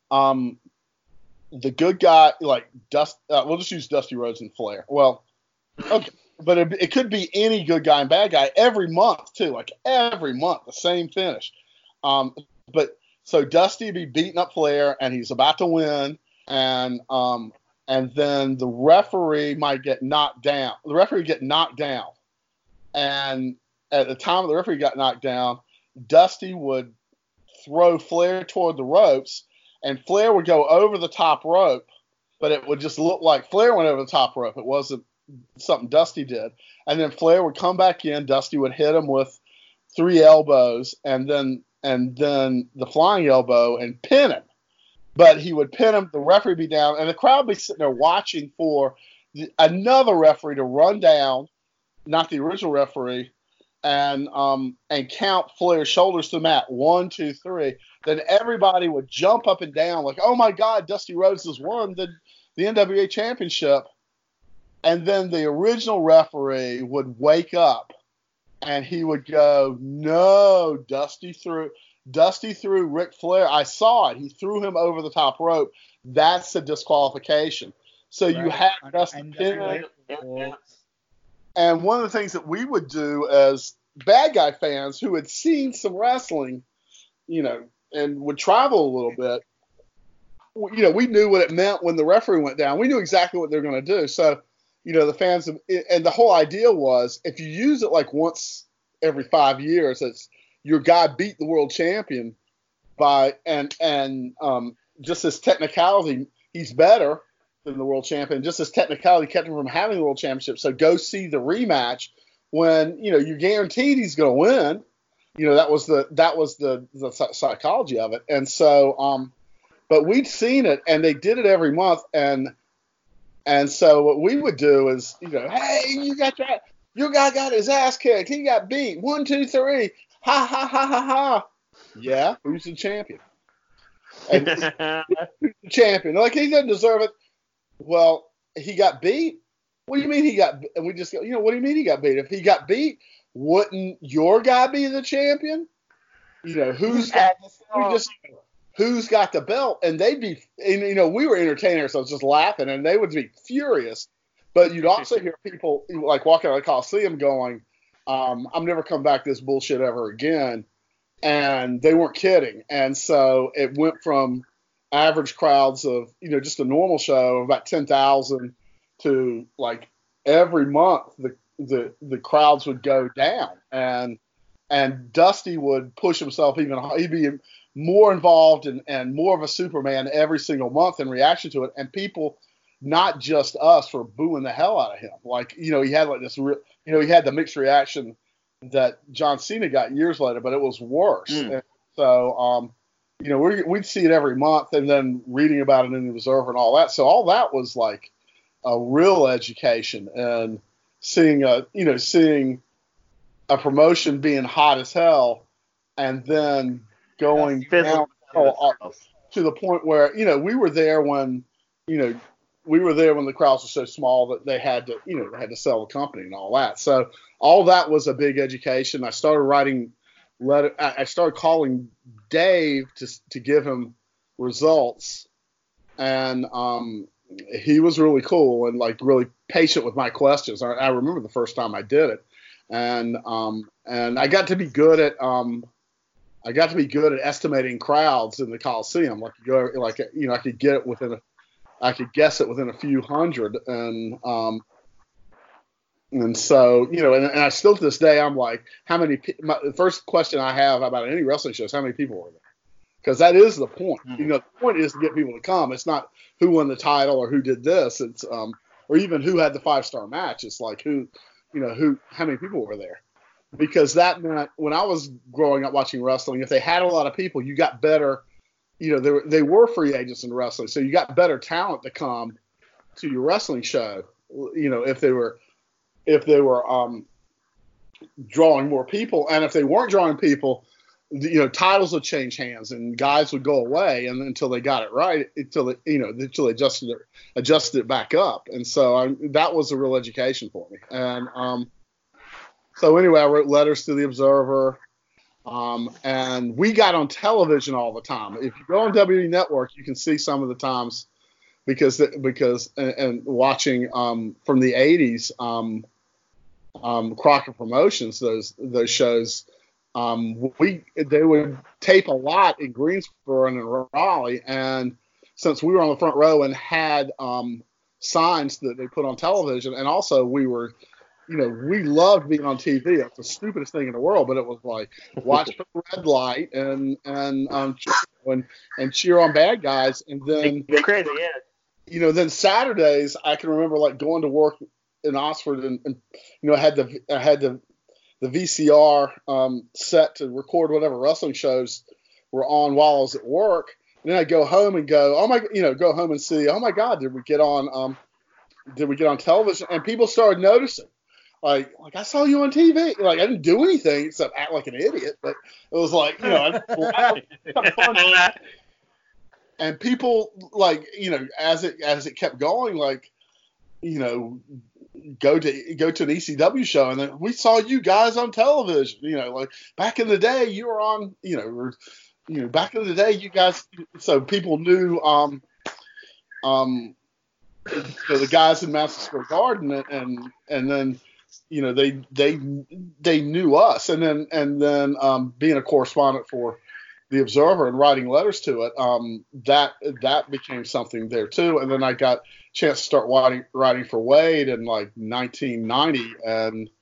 the good guy, like we'll just use Dusty Rhodes and Flair. Well, okay, but it could be any good guy and bad guy every month too, like every month, the same finish. But so Dusty be beating up Flair, and he's about to win, and then the referee might get knocked down. The referee would get knocked down, and at the time the referee got knocked down, Dusty would throw Flair toward the ropes, and Flair would go over the top rope, but it would just look like Flair went over the top rope. It wasn't something Dusty did. And then Flair would come back in. Dusty would hit him with 3 elbows, and then the flying elbow, and pin him. But he would pin him, the referee would be down, and the crowd would be sitting there watching for another referee to run down, not the original referee, and count Flair's shoulders to the mat. 1, 2, 3. Then everybody would jump up and down like, oh my God, Dusty Rhodes has won the NWA Championship. And then the original referee would wake up, and he would go, no, Dusty threw Ric Flair. I saw it. He threw him over the top rope. That's a disqualification. So right. You had Dusty pin. And one of the things that we would do as bad guy fans who had seen some wrestling, and would travel a little bit, we knew what it meant when the referee went down. We knew exactly what they were going to do. So, the fans, and the whole idea was if you use it like once every 5 years. It's your guy beat the world champion by and just his technicality, he's better than the world champion. Just his technicality kept him from having the world championship. So go see the rematch when you're guaranteed he's going to win. That was the psychology of it. And so but we'd seen it, and they did it every month, and so what we would do is, hey, your guy got his ass kicked. He got beat. 1, 2, 3. Ha ha ha ha ha. Yeah, who's the champion? And who's the champion? Like, he doesn't deserve it. Well, he got beat. What do you mean he got? And we just go, what do you mean he got beat? If he got beat, wouldn't your guy be the champion? Who's got the belt? And they'd be, we were entertaining ourselves, just laughing, and they would be furious. But you'd also hear people like walking out of the Coliseum going, I'm never coming back to this bullshit ever again. And they weren't kidding. And so it went from average crowds of, just a normal show of about 10,000 to like every month the crowds would go down. And Dusty would push himself even harder. He'd be more involved and more of a Superman every single month in reaction to it. And people, not just us, were booing the hell out of him. Like, he had like this real, he had the mixed reaction that John Cena got years later, but it was worse. And so, we'd see it every month, and then reading about it in the Observer and all that. So all that was like a real education, and seeing a promotion being hot as hell, and then going down to the point where, we were there when the crowds were so small that they had to sell the company and all that. So all that was a big education. I started writing I started calling Dave to give him results, and he was really cool and like really patient with my questions. I remember the first time I did it, and I got to be good at estimating crowds in the Coliseum. I could get it I could guess it within a few hundred, and so, and I still to this day, I'm like, the first question I have about any wrestling show is how many people were there? Because that is the point. The point is to get people to come. It's not who won the title or who did this. It's, or even who had the 5-star match. It's like how many people were there? Because that meant when I was growing up watching wrestling, if they had a lot of people, you got better, they were free agents in wrestling. So you got better talent to come to your wrestling show, if they were drawing more people. And if they weren't drawing people, titles would change hands and guys would go away, and until they got it right, until they adjusted it back up. And so that was a real education for me. And so anyway, I wrote letters to the Observer, and we got on television all the time. If you go on WWE Network, you can see some of the times because watching from the 80s. Crockett Promotions, those shows, they would tape a lot in Greensboro and in Raleigh, and since we were on the front row and had signs that they put on television, and also we were, we loved being on TV. It's the stupidest thing in the world, but it was like watch the red light and cheer on bad guys, and then crazy, yeah. Then Saturdays I can remember like going to work in Oxford, and I had the VCR set to record whatever wrestling shows were on while I was at work. And then I'd go home and go home and see, oh my God, did we get on television? And people started noticing, like I saw you on TV. Like I didn't do anything except act like an idiot, but it was like, and people like, as it kept going, like, go to an ECW show, and then we saw you guys on television. Like back in the day, you were on. Back in the day, you guys. So people knew the guys in Madison Square Garden, and then they knew us, and then being a correspondent for the Observer and writing letters to it, that became something there too. And then I got a chance to start writing for Wade in like 1990,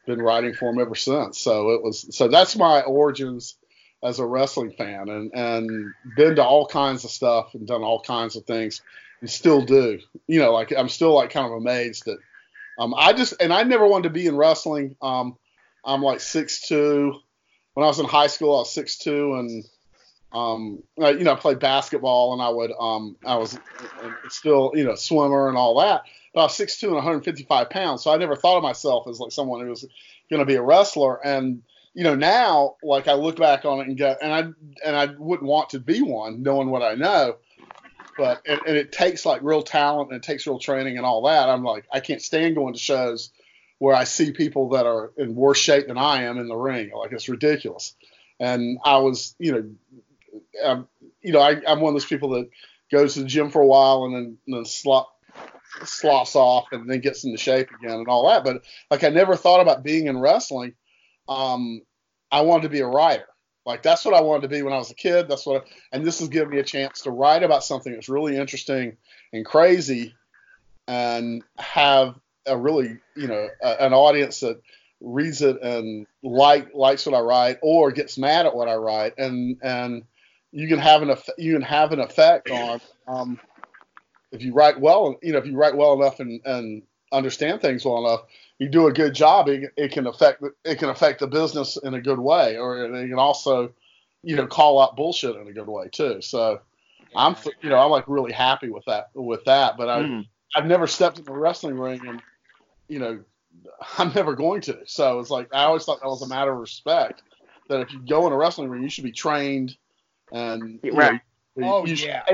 been writing for him ever since. So that's my origins as a wrestling fan, and been to all kinds of stuff and done all kinds of things, and still do. Like I'm still like kind of amazed that I never wanted to be in wrestling. I'm like 6'2". When I was in high school, I was 6'2", and I played basketball, and I was still a swimmer and all that. But I was 6'2" and 155 pounds, so I never thought of myself as like someone who was going to be a wrestler. And now, like, I look back on it and go, and I wouldn't want to be one, knowing what I know. But and it takes like real talent, and it takes real training and all that. I'm like, I can't stand going to shows where I see people that are in worse shape than I am in the ring. Like, it's ridiculous. And I was, I'm one of those people that goes to the gym for a while and then slops off and then gets into shape again and all that. But like, I never thought about being in wrestling. I wanted to be a writer. Like, that's what I wanted to be when I was a kid. And this has given me a chance to write about something that's really interesting and crazy, and have a really, an audience that reads it and likes what I write, or gets mad at what I write, and you can have an effect on if you write well, if you write well enough and understand things well enough, you do a good job, it can affect the business in a good way, or it can also, call out bullshit in a good way too. So I'm like really happy with that. But I've never stepped in the wrestling ring, and I'm never going to. So it's like, I always thought that was a matter of respect, that if you go in a wrestling ring, you should be trained, and right. Never.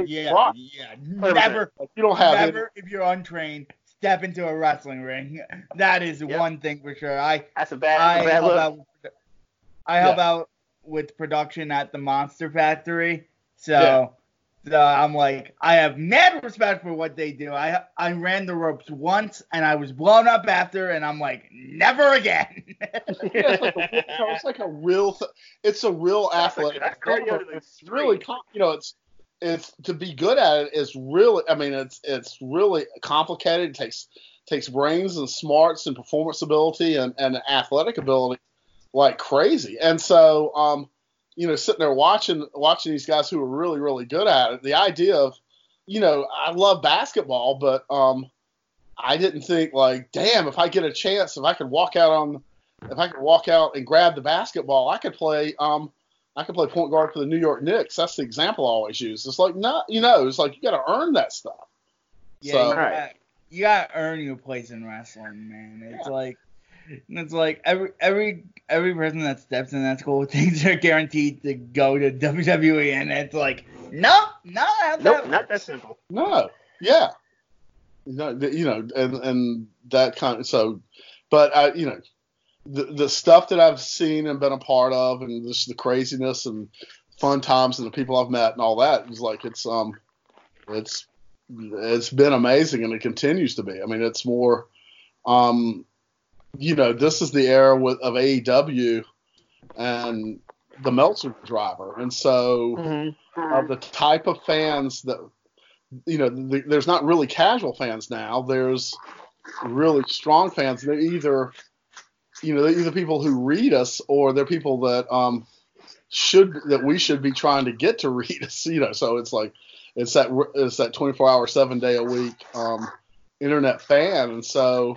You don't have never, if you're untrained, step into a wrestling ring. That is one thing for sure. That's a bad look. I help out with production at the Monster Factory, so I'm like, I have mad respect for what they do. I ran the ropes once, and I was blown up after, and I'm like, never again. It's a real athletic. It's really, it's to be good at it is really, it's really complicated. It takes brains and smarts and performance ability and athletic ability like crazy. And so, sitting there watching these guys who are really, really good at it, the idea of, I love basketball, but I didn't think, like, damn, if I get a chance, if I could walk out and grab the basketball, I could play point guard for the New York Knicks. That's the example I always use. It's like, no, it's like, you got to earn that stuff. Yeah, you got to earn your place in wrestling, man. It's like every person that steps in that school thinks they're guaranteed to go to WWE, and it's like, nope, not that simple. No, yeah, and that kind of, so, but the stuff that I've seen and been a part of, and just the craziness and fun times and the people I've met and all that, is like, it's been amazing, and it continues to be. It's more, this is the era of AEW and the Meltzer driver. And so of the type of fans that, there's not really casual fans now. There's really strong fans. They're either people who read us, or they're people that we should be trying to get to read us. So it's like, it's that 24-hour, 7-day-a-week internet fan. And so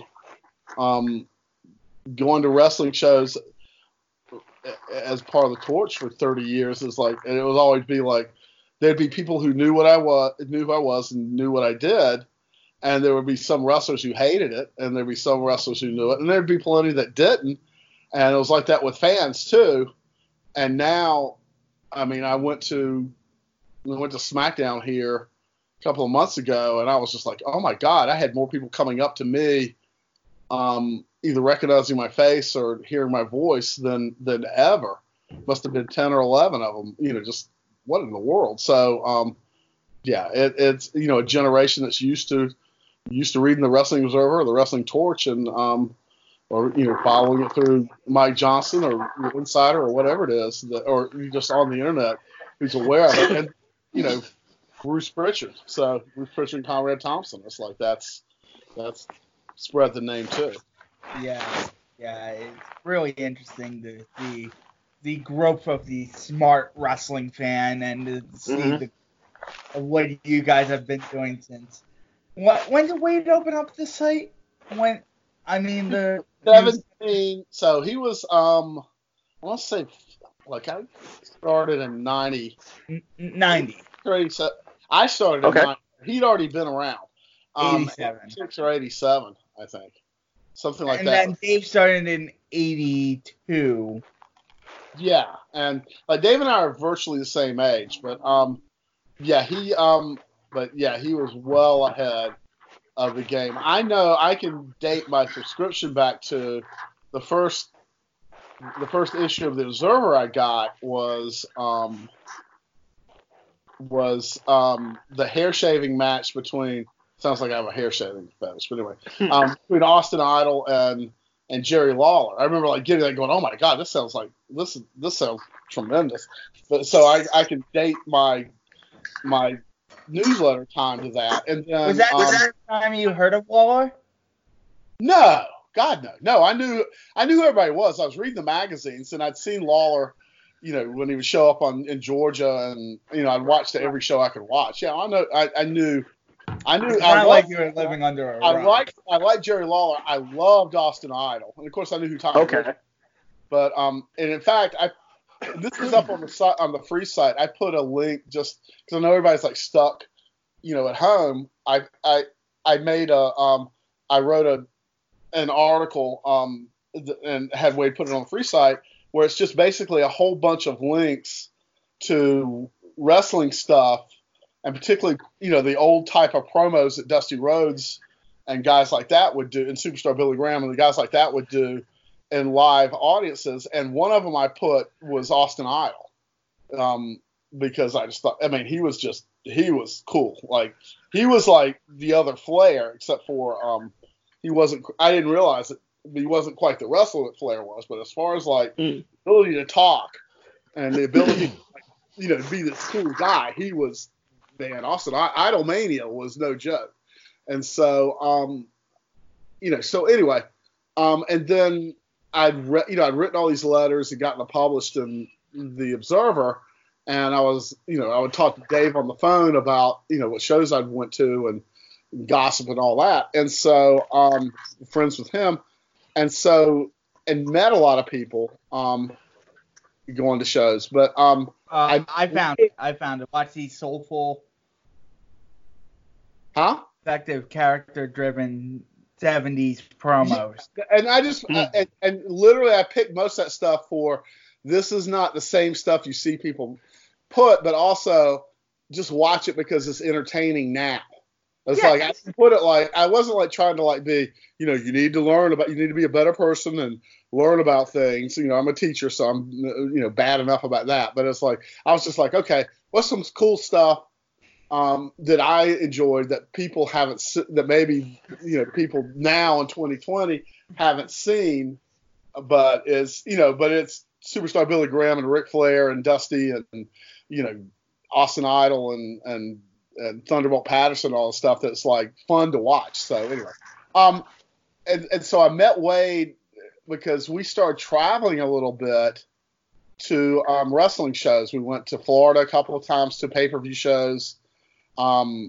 going to wrestling shows as part of the Torch for 30 years is like, and it would always be like, there'd be people who knew who I was and knew what I did, and there would be some wrestlers who hated it, and there'd be some wrestlers who knew it, and there'd be plenty that didn't. And it was like that with fans too. And now, I went to SmackDown here a couple of months ago, and I was just like, oh my God, I had more people coming up to me, either recognizing my face or hearing my voice than ever. Must have been 10 or 11 of them, just what in the world? So, it's, a generation that's used to reading the Wrestling Observer or the Wrestling Torch, and, or, following it through Mike Johnson or Insider or whatever it is, or just on the internet, who's aware of it. And, Bruce Pritchard. So Bruce Pritchard and Conrad Thompson. It's like, that's spread the name too. Yeah, Yeah, it's really interesting to see the growth of the smart wrestling fan and to see what you guys have been doing since. When did Wade open up the site? The 17. So he was I want to say like I started in 90. 90. I started in 90. He'd already been around. 87. 86 or 87, I think. Something like that. And then Dave started in 82. Yeah, and like Dave and I are virtually the same age, but he was well ahead of the game. I know I can date my subscription back to the first issue of the Observer I got was the hair shaving match between. Sounds like I have a hair shaving fetish, but anyway, between Austin Idol and Jerry Lawler. I remember like getting that going, oh my God, this sounds tremendous. But, so I can date my newsletter time to that. And then, was that the first time you heard of Lawler? No, God no. I knew who everybody was. I was reading the magazines and I'd seen Lawler, when he would show up in Georgia, and I'd watched every show I could watch. Yeah, I knew. It's not like you were living under a rock. I liked Jerry Lawler. I loved Austin Idol, and of course I knew who Tom was. But and in fact, this is up on the site, on the free site. I put a link just because I know everybody's like stuck, at home. I wrote an article and had Wade put it on the free site where it's just basically a whole bunch of links to wrestling stuff. And particularly, the old type of promos that Dusty Rhodes and guys like that would do, and Superstar Billy Graham and the guys like that would do in live audiences. And one of them I put was Austin Idol, because I just thought, he was cool. Like, he was like the other Flair, except for I didn't realize that he wasn't quite the wrestler that Flair was. But as far as like the ability to talk and the ability to be this cool guy, he was. Man, Austin Idolmania was no joke, and so so anyway, and then I'd written all these letters and gotten them published in the Observer, and I would talk to Dave on the phone about what shows I went to and gossip and all that, and so friends with him, and met a lot of people going to shows, but I found it. Watch these soulful, effective, character-driven 70s promos. Yeah, and I just and literally I picked most of that stuff for. This is not the same stuff you see people put, but also just watch it because it's entertaining now. It's like I put it like I wasn't like trying to like be you need to be a better person and learn about things. I'm a teacher, so I'm bad enough about that. But it's like I was just like, okay, what's some cool stuff that I enjoyed that people haven't that maybe people now in 2020 haven't seen, but it's Superstar Billy Graham and Ric Flair and Dusty and Austin Idol and Thunderbolt Patterson, all the stuff that's like fun to watch. So anyway, and so I met Wade because we started traveling a little bit to wrestling shows. We went to Florida a couple of times to pay-per-view shows, and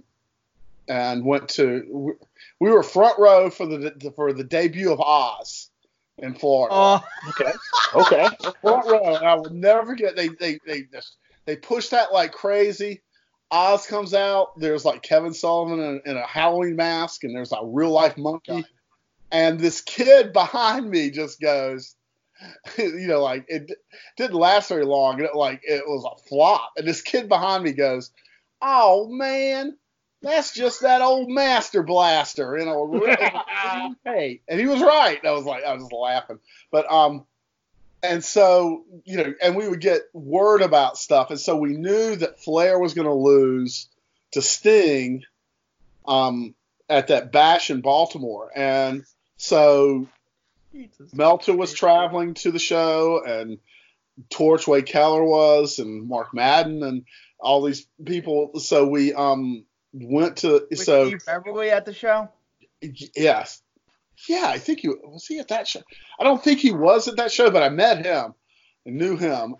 we were front row for the debut of Oz in Florida. Okay. Front row, and I will never forget. They pushed that like crazy. Oz comes out. There's like Kevin Sullivan in a Halloween mask, and there's a real life monkey. And this kid behind me just goes, like it didn't last very long. It was a flop. And this kid behind me goes, "Oh man, that's just that old Master Blaster." Hey, and he was right. I was just laughing. But and so, and we would get word about stuff. And so we knew that Flair was going to lose to Sting at that bash in Baltimore. And so Meltzer was traveling to the show, and Torch Wade Keller was, and Mark Madden, and all these people. So we went to. Was Steve Beverly at the show? Yes. Yeah, I think was he at that show. I don't think he was at that show, but I met him and knew him,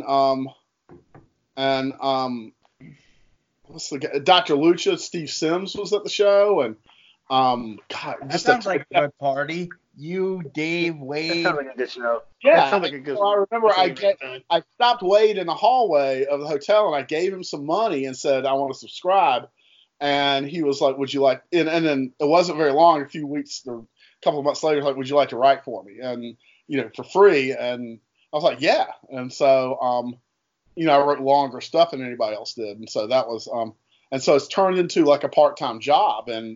and what's the guy? Dr. Lucha, Steve Sims was at the show, and God, That just sounds like a good party. You, Dave, That Wade. sounds like a good show. yeah. That sounds like a good. I remember time. I stopped Wade in the hallway of the hotel, and I gave him some money and said I want to subscribe, and he was like, "Would you like?" And then it wasn't very long, a few weeks or a couple of months later, like, "Would you like to write for me?" And for free, and I was like, "Yeah," and so I wrote longer stuff than anybody else did, and so that was and so it's turned into like a part-time job, and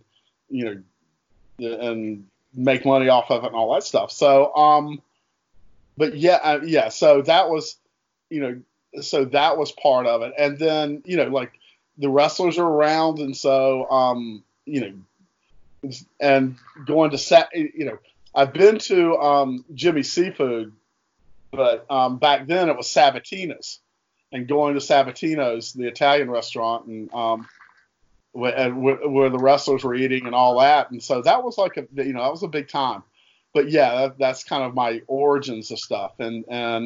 and make money off of it and all that stuff. So but yeah, so that was so that was part of it, and then like the wrestlers are around, and so and going to I've been to Jimmy Seafood, but back then it was Sabatino's, and going to Sabatino's, the Italian restaurant, and where the wrestlers were eating and all that, and so that was like that was a big time. But yeah, that's kind of my origins of stuff, and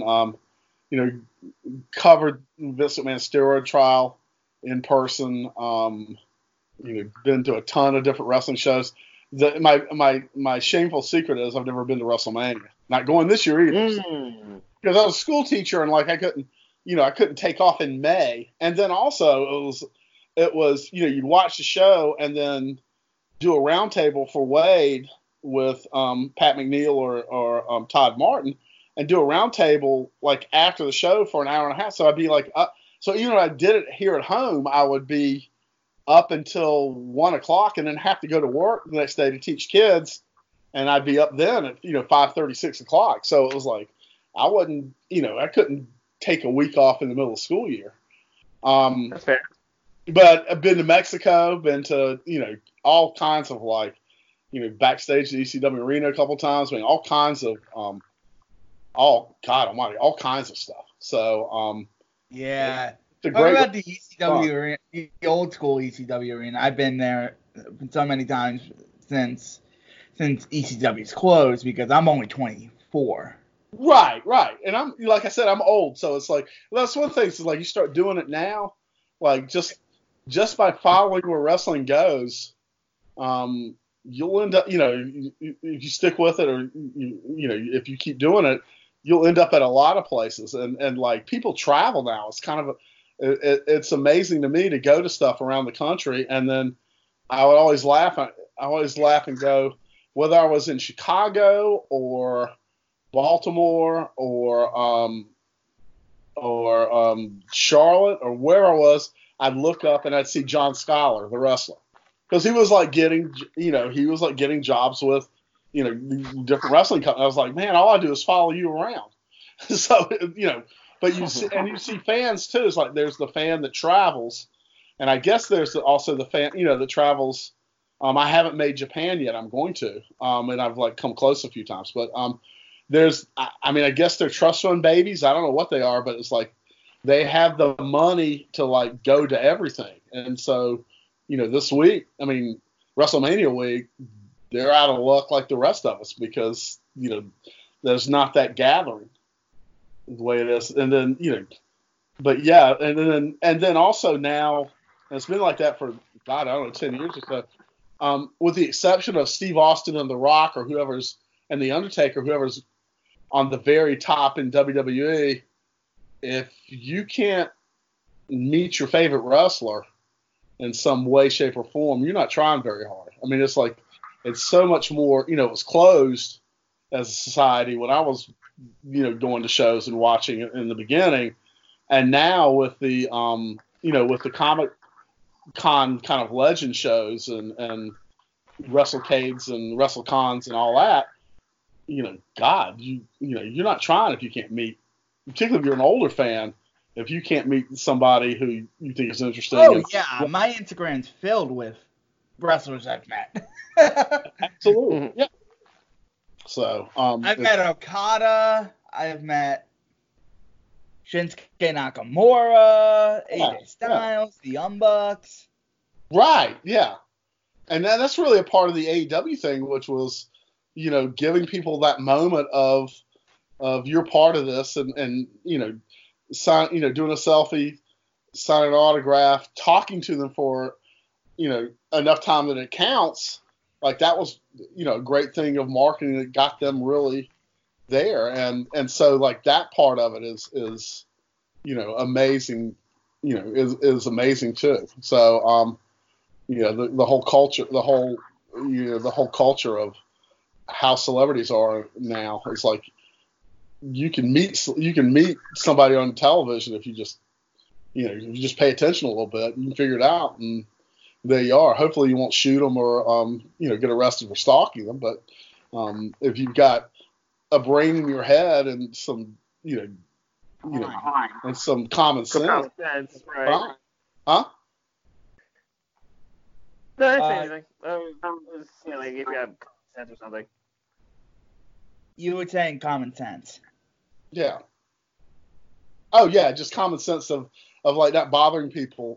covered Vince McMahon's steroid trial in person. Been to a ton of different wrestling shows. My shameful secret is I've never been to WrestleMania. Not going this year either, because I was a school teacher and like I couldn't take off in May, and then also it was you'd watch the show and then do a roundtable for Wade with Pat McNeil or Todd Martin, and do a roundtable like after the show for an hour and a half. So I'd be like, so even if I did it here at home, I would be up until 1 o'clock and then have to go to work the next day to teach kids, and I'd be up then at 5:30, 6 o'clock. So it was like I wouldn't I couldn't take a week off in the middle of school year. That's fair. But I've been to Mexico, been to all kinds of like backstage at ECW Arena a couple times. I mean, all kinds of all kinds of stuff. So yeah. it's a What great about the ECW arena, the old school ECW arena? I've been there so many times since ECW's closed, because I'm only 24. Right. And I'm, like I said, I'm old, so it's like that's one thing. Is like you start doing it now, like just by following where wrestling goes, you'll end up, if you stick with it, or if you keep doing it, you'll end up at a lot of places. And like people travel now. It's kind of it's amazing to me to go to stuff around the country, and then I would always laugh. I always laugh and go, whether I was in Chicago or Baltimore or Charlotte or where I was, I'd look up and I'd see John Scholar, the wrestler, because he was like getting jobs with different wrestling companies. I was like, man, all I do is follow you around. So but you see fans too. It's like there's the fan that travels, and I guess there's also the fan that travels. I haven't made Japan yet. I'm going to, and I've like come close a few times, but I guess they're trust fund babies. I don't know what they are, but it's like they have the money to like go to everything. And so, this week, WrestleMania week, they're out of luck like the rest of us, because, there's not that gathering the way it is. And then, but yeah. And then also now, and it's been like that for, God, I don't know, 10 years or so, with the exception of Steve Austin and The Rock or whoever's, and The Undertaker, whoever's on the very top in WWE, if you can't meet your favorite wrestler in some way, shape, or form, you're not trying very hard. I mean, it's like, it's so much more, it was closed as a society when I was, going to shows and watching it in the beginning. And now with the, with the Comic Con kind of legend shows and WrestleCades and WrestleCons and all that, God, you're not trying if you can't meet, particularly if you're an older fan, if you can't meet somebody who you think is interesting. Oh, yeah. My Instagram's filled with wrestlers I've met. Absolutely. Yeah. So, I've met Okada. I've met Shinsuke Nakamura, AJ Styles, the Young Bucks. Right. Yeah. and that's really a part of the AEW thing, which was, giving people that moment of you're part of this, and doing a selfie, signing an autograph, talking to them for, enough time that it counts. Like that was, a great thing of marketing that got them really there. And so like that part of it is amazing, is amazing too. So, the whole culture, the whole culture of how celebrities are now is like, you can meet somebody on television if you just, if you just pay attention a little bit, you can figure it out, and there you are. Hopefully you won't shoot them or, get arrested for stalking them. But if you've got a brain in your head and some, and some common sense. Common sense, right? Huh? No, I didn't say anything. Like if you have common sense or something. You were saying common sense. Yeah. Oh yeah, just common sense of like not bothering people.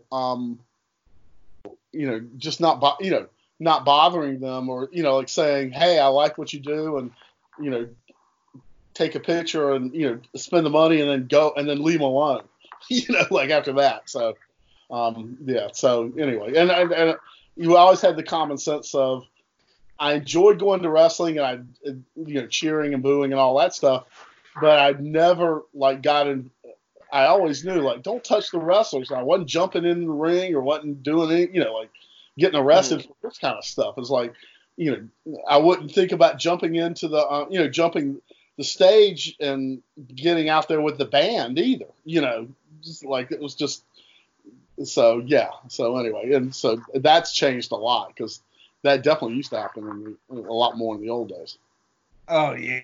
Just not bothering them, or like saying, hey, I like what you do, and take a picture and spend the money and then go and then leave them alone. Like after that. So yeah. So anyway, and you always had the common sense of, I enjoyed going to wrestling and I cheering and booing and all that stuff, but I'd never like I always knew, like, don't touch the wrestlers. I wasn't jumping in the ring or wasn't doing any, like getting arrested for this kind of stuff. It's like, I wouldn't think about jumping into the, jumping the stage and getting out there with the band either, just like it was just, so yeah. So anyway, and so that's changed a lot because that definitely used to happen a lot more in the old days. Oh yeah.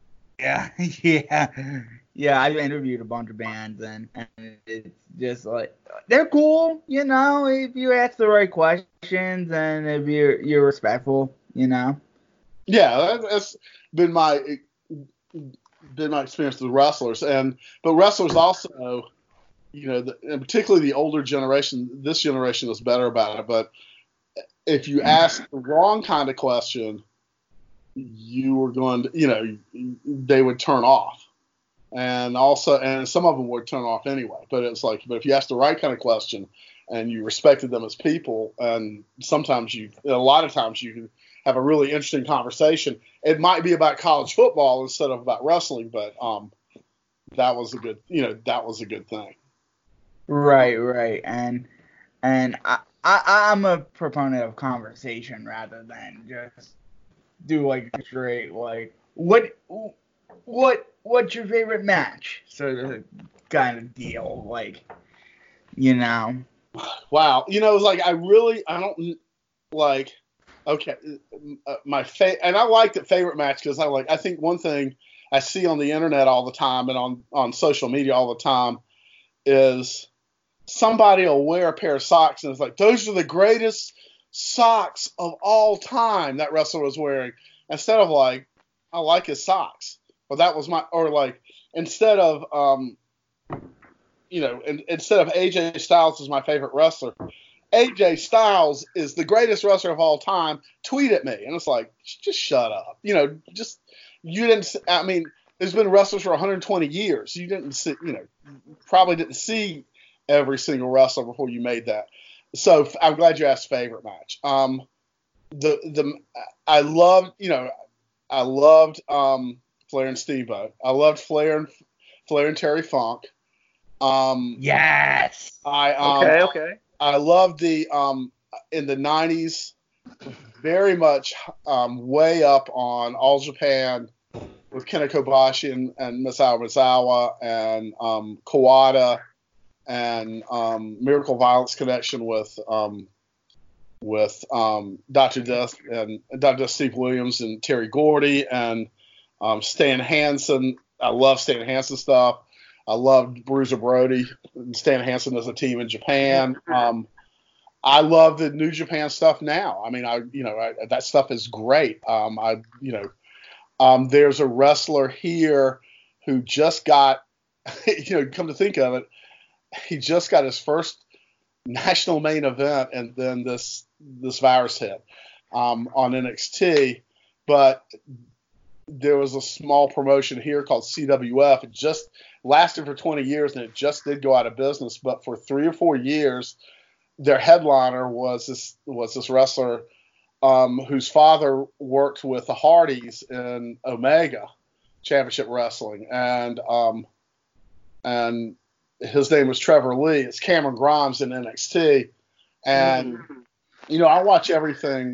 Yeah, I've interviewed a bunch of bands, and it's just like, they're cool, if you ask the right questions and if you're respectful, Yeah, that's been my experience with wrestlers, but wrestlers also, and particularly the older generation. This generation is better about it, but if you ask the wrong kind of question, you were going to, they would turn off. And some of them would turn off anyway. But it's like, but if you asked the right kind of question and you respected them as people, and a lot of times you can have a really interesting conversation. It might be about college football instead of about wrestling, but that was a good thing. Right. And I'm a proponent of conversation rather than just do like straight like what's your favorite match sort of kind of deal, like, Wow, it's like I don't like, okay, and I like the favorite match because I think one thing I see on the internet all the time and on social media all the time is somebody will wear a pair of socks and it's like, those are the greatest socks of all time that wrestler was wearing, instead of like, I like his socks. Or that was instead of instead of AJ Styles is my favorite wrestler, AJ Styles is the greatest wrestler of all time, tweet at me. And it's like, just shut up. There's been wrestlers for 120 years. You didn't see, probably didn't see every single wrestler before you made that. So I'm glad you asked favorite match. I loved Flair and Steamboat. I loved Flair and Terry Funk. Yes. Okay. I loved the in the 90s, very much way up on All Japan with Kenta Kobashi and Masao Misawa and Kawada and Miracle Violence Connection with Dr. Death and Dr. Death Steve Williams and Terry Gordy and Stan Hansen. I love Stan Hansen stuff. I loved Bruiser Brody and Stan Hansen as a team in Japan. I love the New Japan stuff now. I mean, that stuff is great. There's a wrestler here who just got, come to think of it, he just got his first national main event, and then this virus hit on NXT. But there was a small promotion here called CWF. It just lasted for 20 years, and it just did go out of business. But for 3 or 4 years, their headliner was this wrestler whose father worked with the Hardys in Omega Championship Wrestling, and his name was Trevor Lee. It's Cameron Grimes in NXT, and I watch everything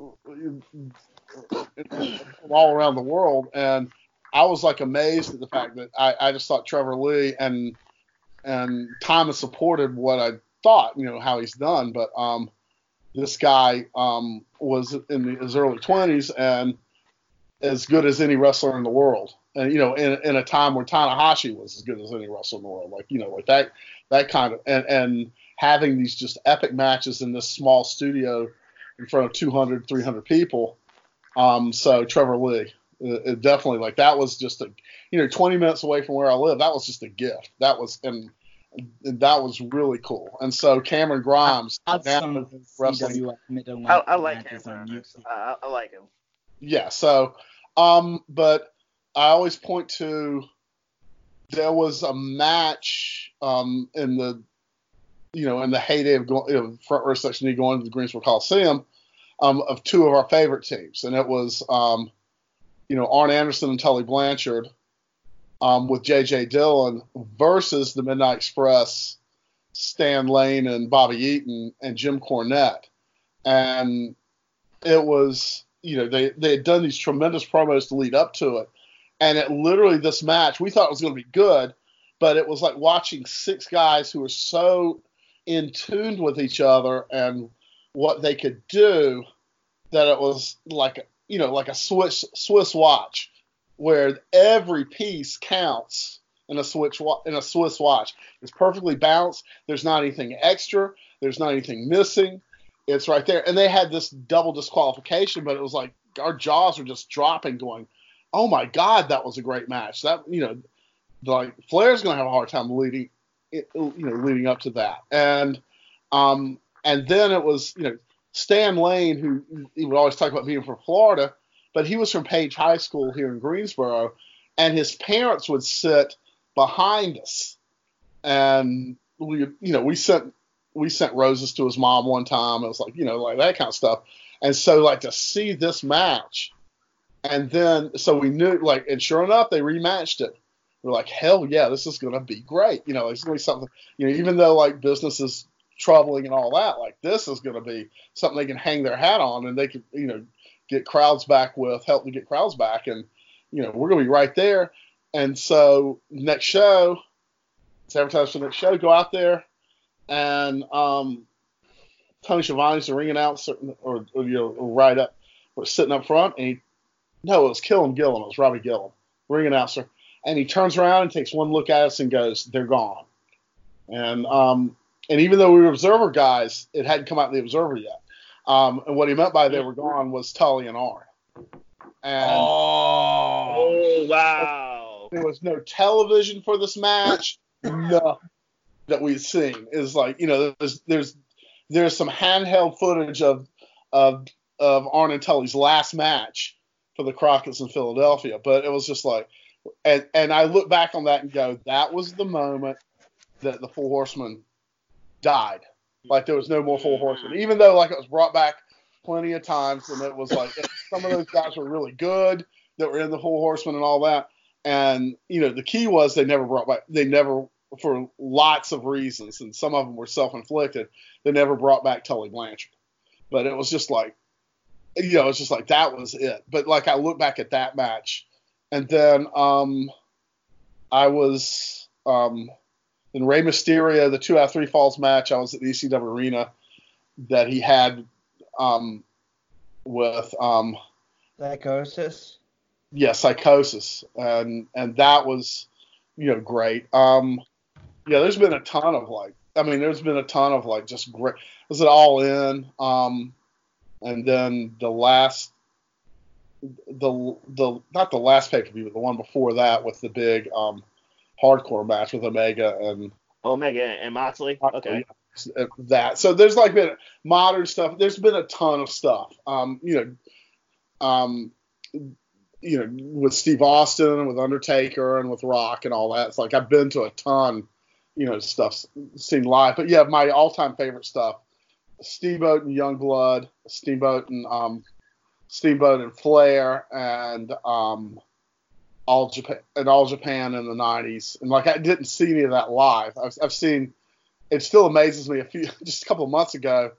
all around the world, and I was like amazed at the fact that I just thought Trevor Lee and time has supported what I thought, how he's done, but this guy was in his early 20s and as good as any wrestler in the world, and in a time where Tanahashi was as good as any wrestler in the world, like that kind of, and having these just epic matches in this small studio in front of 200, 300 people. So Trevor Lee, it definitely, like, that was just 20 minutes away from where I live. That was just a gift. That was really cool. And so Cameron Grimes, I like Cameron. I like him. Yeah. So, but I always point to, there was a match in the heyday of front row section going to the Greensboro Coliseum of two of our favorite teams, and it was Arn Anderson and Tully Blanchard with J.J. Dillon versus the Midnight Express, Stan Lane and Bobby Eaton and Jim Cornette, and it was they had done these tremendous promos to lead up to it, and it literally, this match, we thought it was going to be good, but it was like watching six guys who were so in tune with each other and what they could do, that it was like a Swiss watch, where every piece counts in a Swiss watch. It's perfectly balanced. There's not anything extra. There's not anything missing. It's right there. And they had this double disqualification, but it was like our jaws were just dropping, going, "Oh my God, that was a great match." That like Flair's going to have a hard time leading up to that. And then it was Stan Lane, who he would always talk about being from Florida, but he was from Page High School here in Greensboro, and his parents would sit behind us, and we sent roses to his mom one time. It was like like that kind of stuff, and so like to see this match, and then so we knew, like, and sure enough they rematched it. We're like, hell yeah, this is gonna be great. It's gonna be something. Even though like business is troubling and all that, like, this is gonna be something they can hang their hat on, and they can get crowds back with, help to get crowds back, and we're gonna be right there. And so next show, it's advertised for the next show, go out there, and Tony Schiavone's the ring announcer, or right up, or sitting up front, and it was Gillum, it was Robbie Gillum, ring announcer, and he turns around and takes one look at us and goes, "They're gone." And even though we were Observer guys, it hadn't come out in the Observer yet. And what he meant by "they were gone" was Tully and Arn. And oh wow! There was no television for this match. No, that we'd seen. Is like there's some handheld footage of Arn and Tully's last match for the Crockett's in Philadelphia, but it was just like, and I look back on that and go, that was the moment that the Four Horsemen died. Like, there was no more Four Horsemen, even though like it was brought back plenty of times, and it was like some of those guys were really good that were in the Four Horsemen and all that. And the key was they never, for lots of reasons, and some of them were self-inflicted, they never brought back Tully Blanchard. But it was just like, it's just like that was it. But like I look back at that match, and then I was in Rey Mysterio, the 2 out of 3 Falls match. I was at the ECW arena that he had with Psychosis. Yeah, Psychosis, and that was great. There's been a ton of just great. Was it All In? And then not the last pay-per-view, but the one before that with the big hardcore match with Omega and Moxley. Okay. that. So there's like been modern stuff. There's been a ton of stuff. With Steve Austin and with Undertaker and with Rock and all that. It's like I've been to a ton, stuff seen live. But yeah, my all-time favorite stuff: Steamboat and Youngblood, Steamboat and Flair, and All Japan in the '90s. And like I didn't see any of that live. I've seen. It still amazes me. Just a couple of months ago,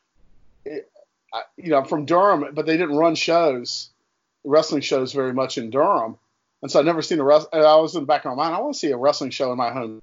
I'm from Durham, but they didn't run wrestling shows very much in Durham, and so I've never seen and I was in the back of my mind, I want to see a wrestling show in my home.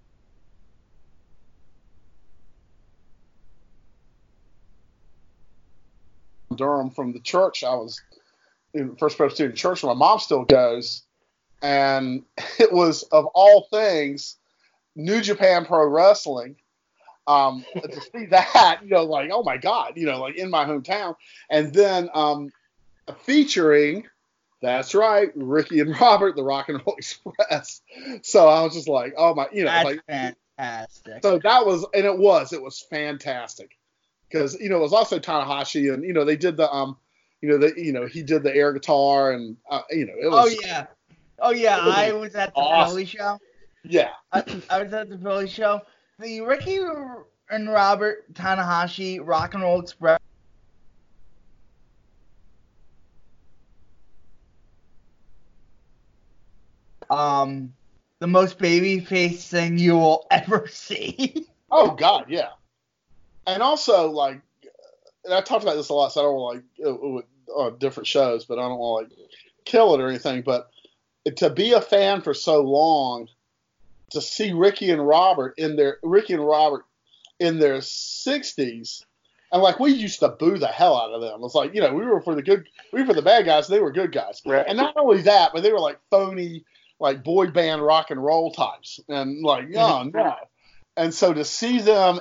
Durham from the church I was in the First Presbyterian Church, where my mom still goes, and it was, of all things, New Japan Pro Wrestling. To see that, like, oh my God, like in my hometown, and then featuring, that's right, Ricky and Robert, the Rock and Roll Express. So I was just like, oh my, that's like fantastic. So that was, and it was fantastic because it was also Tanahashi, and they did the he did the air guitar, and it was. Oh yeah, I was at the awesome. Philly show. Yeah, I was at the Philly show. The Ricky and Robert Tanahashi Rock and Roll Express. The most babyface thing you will ever see. Oh God, yeah. And also, like, and I talked about this a lot, so I don't want to on different shows, but I don't want to like kill it or anything. But to be a fan for so long, to see Ricky and Robert in their 60s, and like we used to boo the hell out of them. It's like, we were for the bad guys, they were good guys. Right. And not only that, but they were like phony, like boy band rock and roll types, and like, oh no. And so to see them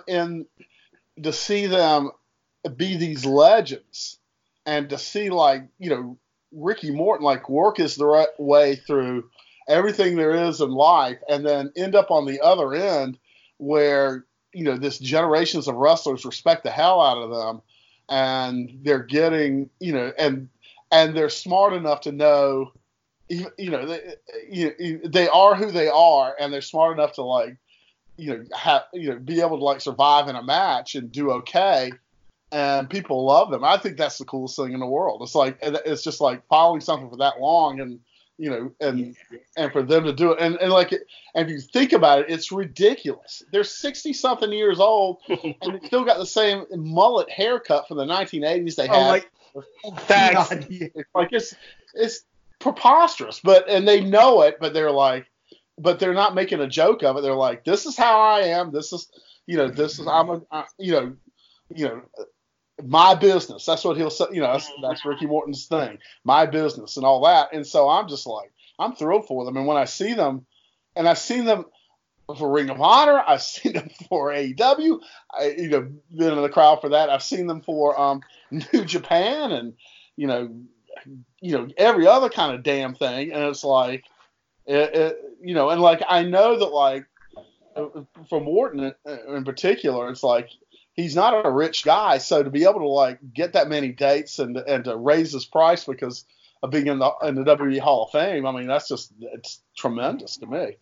be these legends, and to see like, Ricky Morton like work his way through everything there is in life, and then end up on the other end where this generations of wrestlers respect the hell out of them, and they're getting and they're smart enough to know they are who they are, and they're smart enough to like be able to like survive in a match and do okay, and people love them. I think that's the coolest thing in the world. It's just like following something for that long, and and for them to do it, and like, and if you think about it, it's ridiculous. They're 60-something years old, and they still got the same mullet haircut from the 1980s they had. It's preposterous, and they know it, but they're not making a joke of it. They're like, this is how I am. This is my business. That's what he'll say. That's Ricky Morton's thing. My business and all that. And so I'm just like, I'm thrilled for them. And when I see them, and I've seen them for Ring of Honor, I've seen them for AEW, been in the crowd for that. I've seen them for New Japan, and every other kind of damn thing. And it's like, and like I know that like for Morton in particular, it's like, he's not a rich guy, so to be able to like get that many dates and to raise his price because of being in the WWE Hall of Fame, I mean, it's tremendous to me.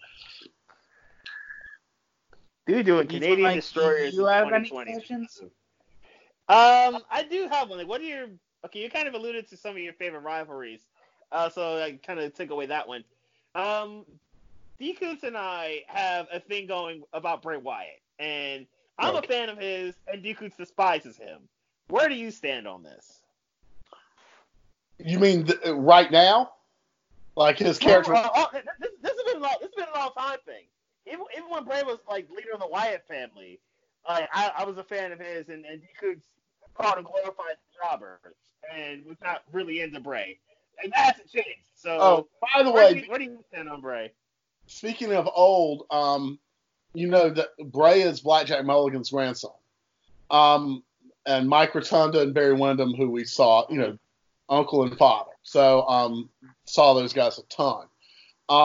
Dude, doing Canadian Destroyers. Do you have any 2020. questions? I do have one. Like, what are your? Okay, you kind of alluded to some of your favorite rivalries, so I kind of took away that one. D-Coots and I have a thing going about Bray Wyatt, and I'm a fan of his, and D-Coots despises him. Where do you stand on this? You mean right now? Like his character? This has been a long time thing. Even when Bray was like leader of the Wyatt family, I was a fan of his, and D-Coots called him glorified jobber, and was not really into Bray. And that hasn't changed. So, by the way, where do you stand on Bray? Speaking of old, that Bray is Blackjack Mulligan's grandson. And Mike Rotunda and Barry Windham, who we saw, uncle and father. So, saw those guys a ton.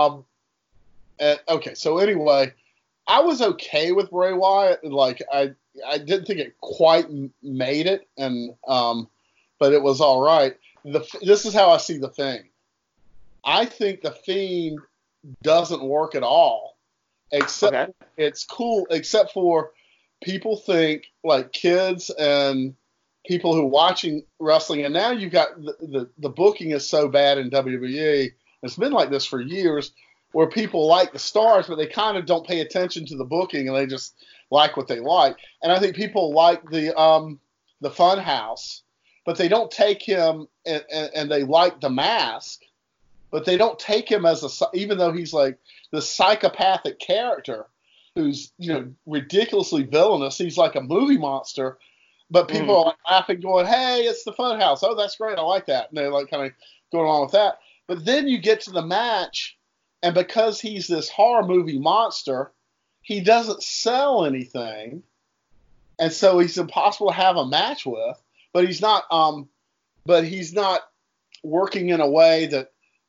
Okay, so anyway, I was okay with Bray Wyatt. Like, I didn't think it quite made it, and but it was all right. This is how I see the Fiend. I think the Fiend doesn't work at all, except it's cool, except for people think like kids and people who are watching wrestling, and now you've got the booking is so bad in WWE. It's been like this for years, where people like the stars, but they kind of don't pay attention to the booking, and they just like what they like. And I think people like the Fun House, but they don't take him, and they like the Mask, but they don't take him as even though he's like the psychopathic character who's ridiculously villainous. He's like a movie monster, but people are like laughing, going, "Hey, it's the Fun House. Oh, that's great. I like that." And they're like kind of going along with that. But then you get to the match, and because he's this horror movie monster, he doesn't sell anything, and so he's impossible to have a match with. But he's not. But he's not working in a way that,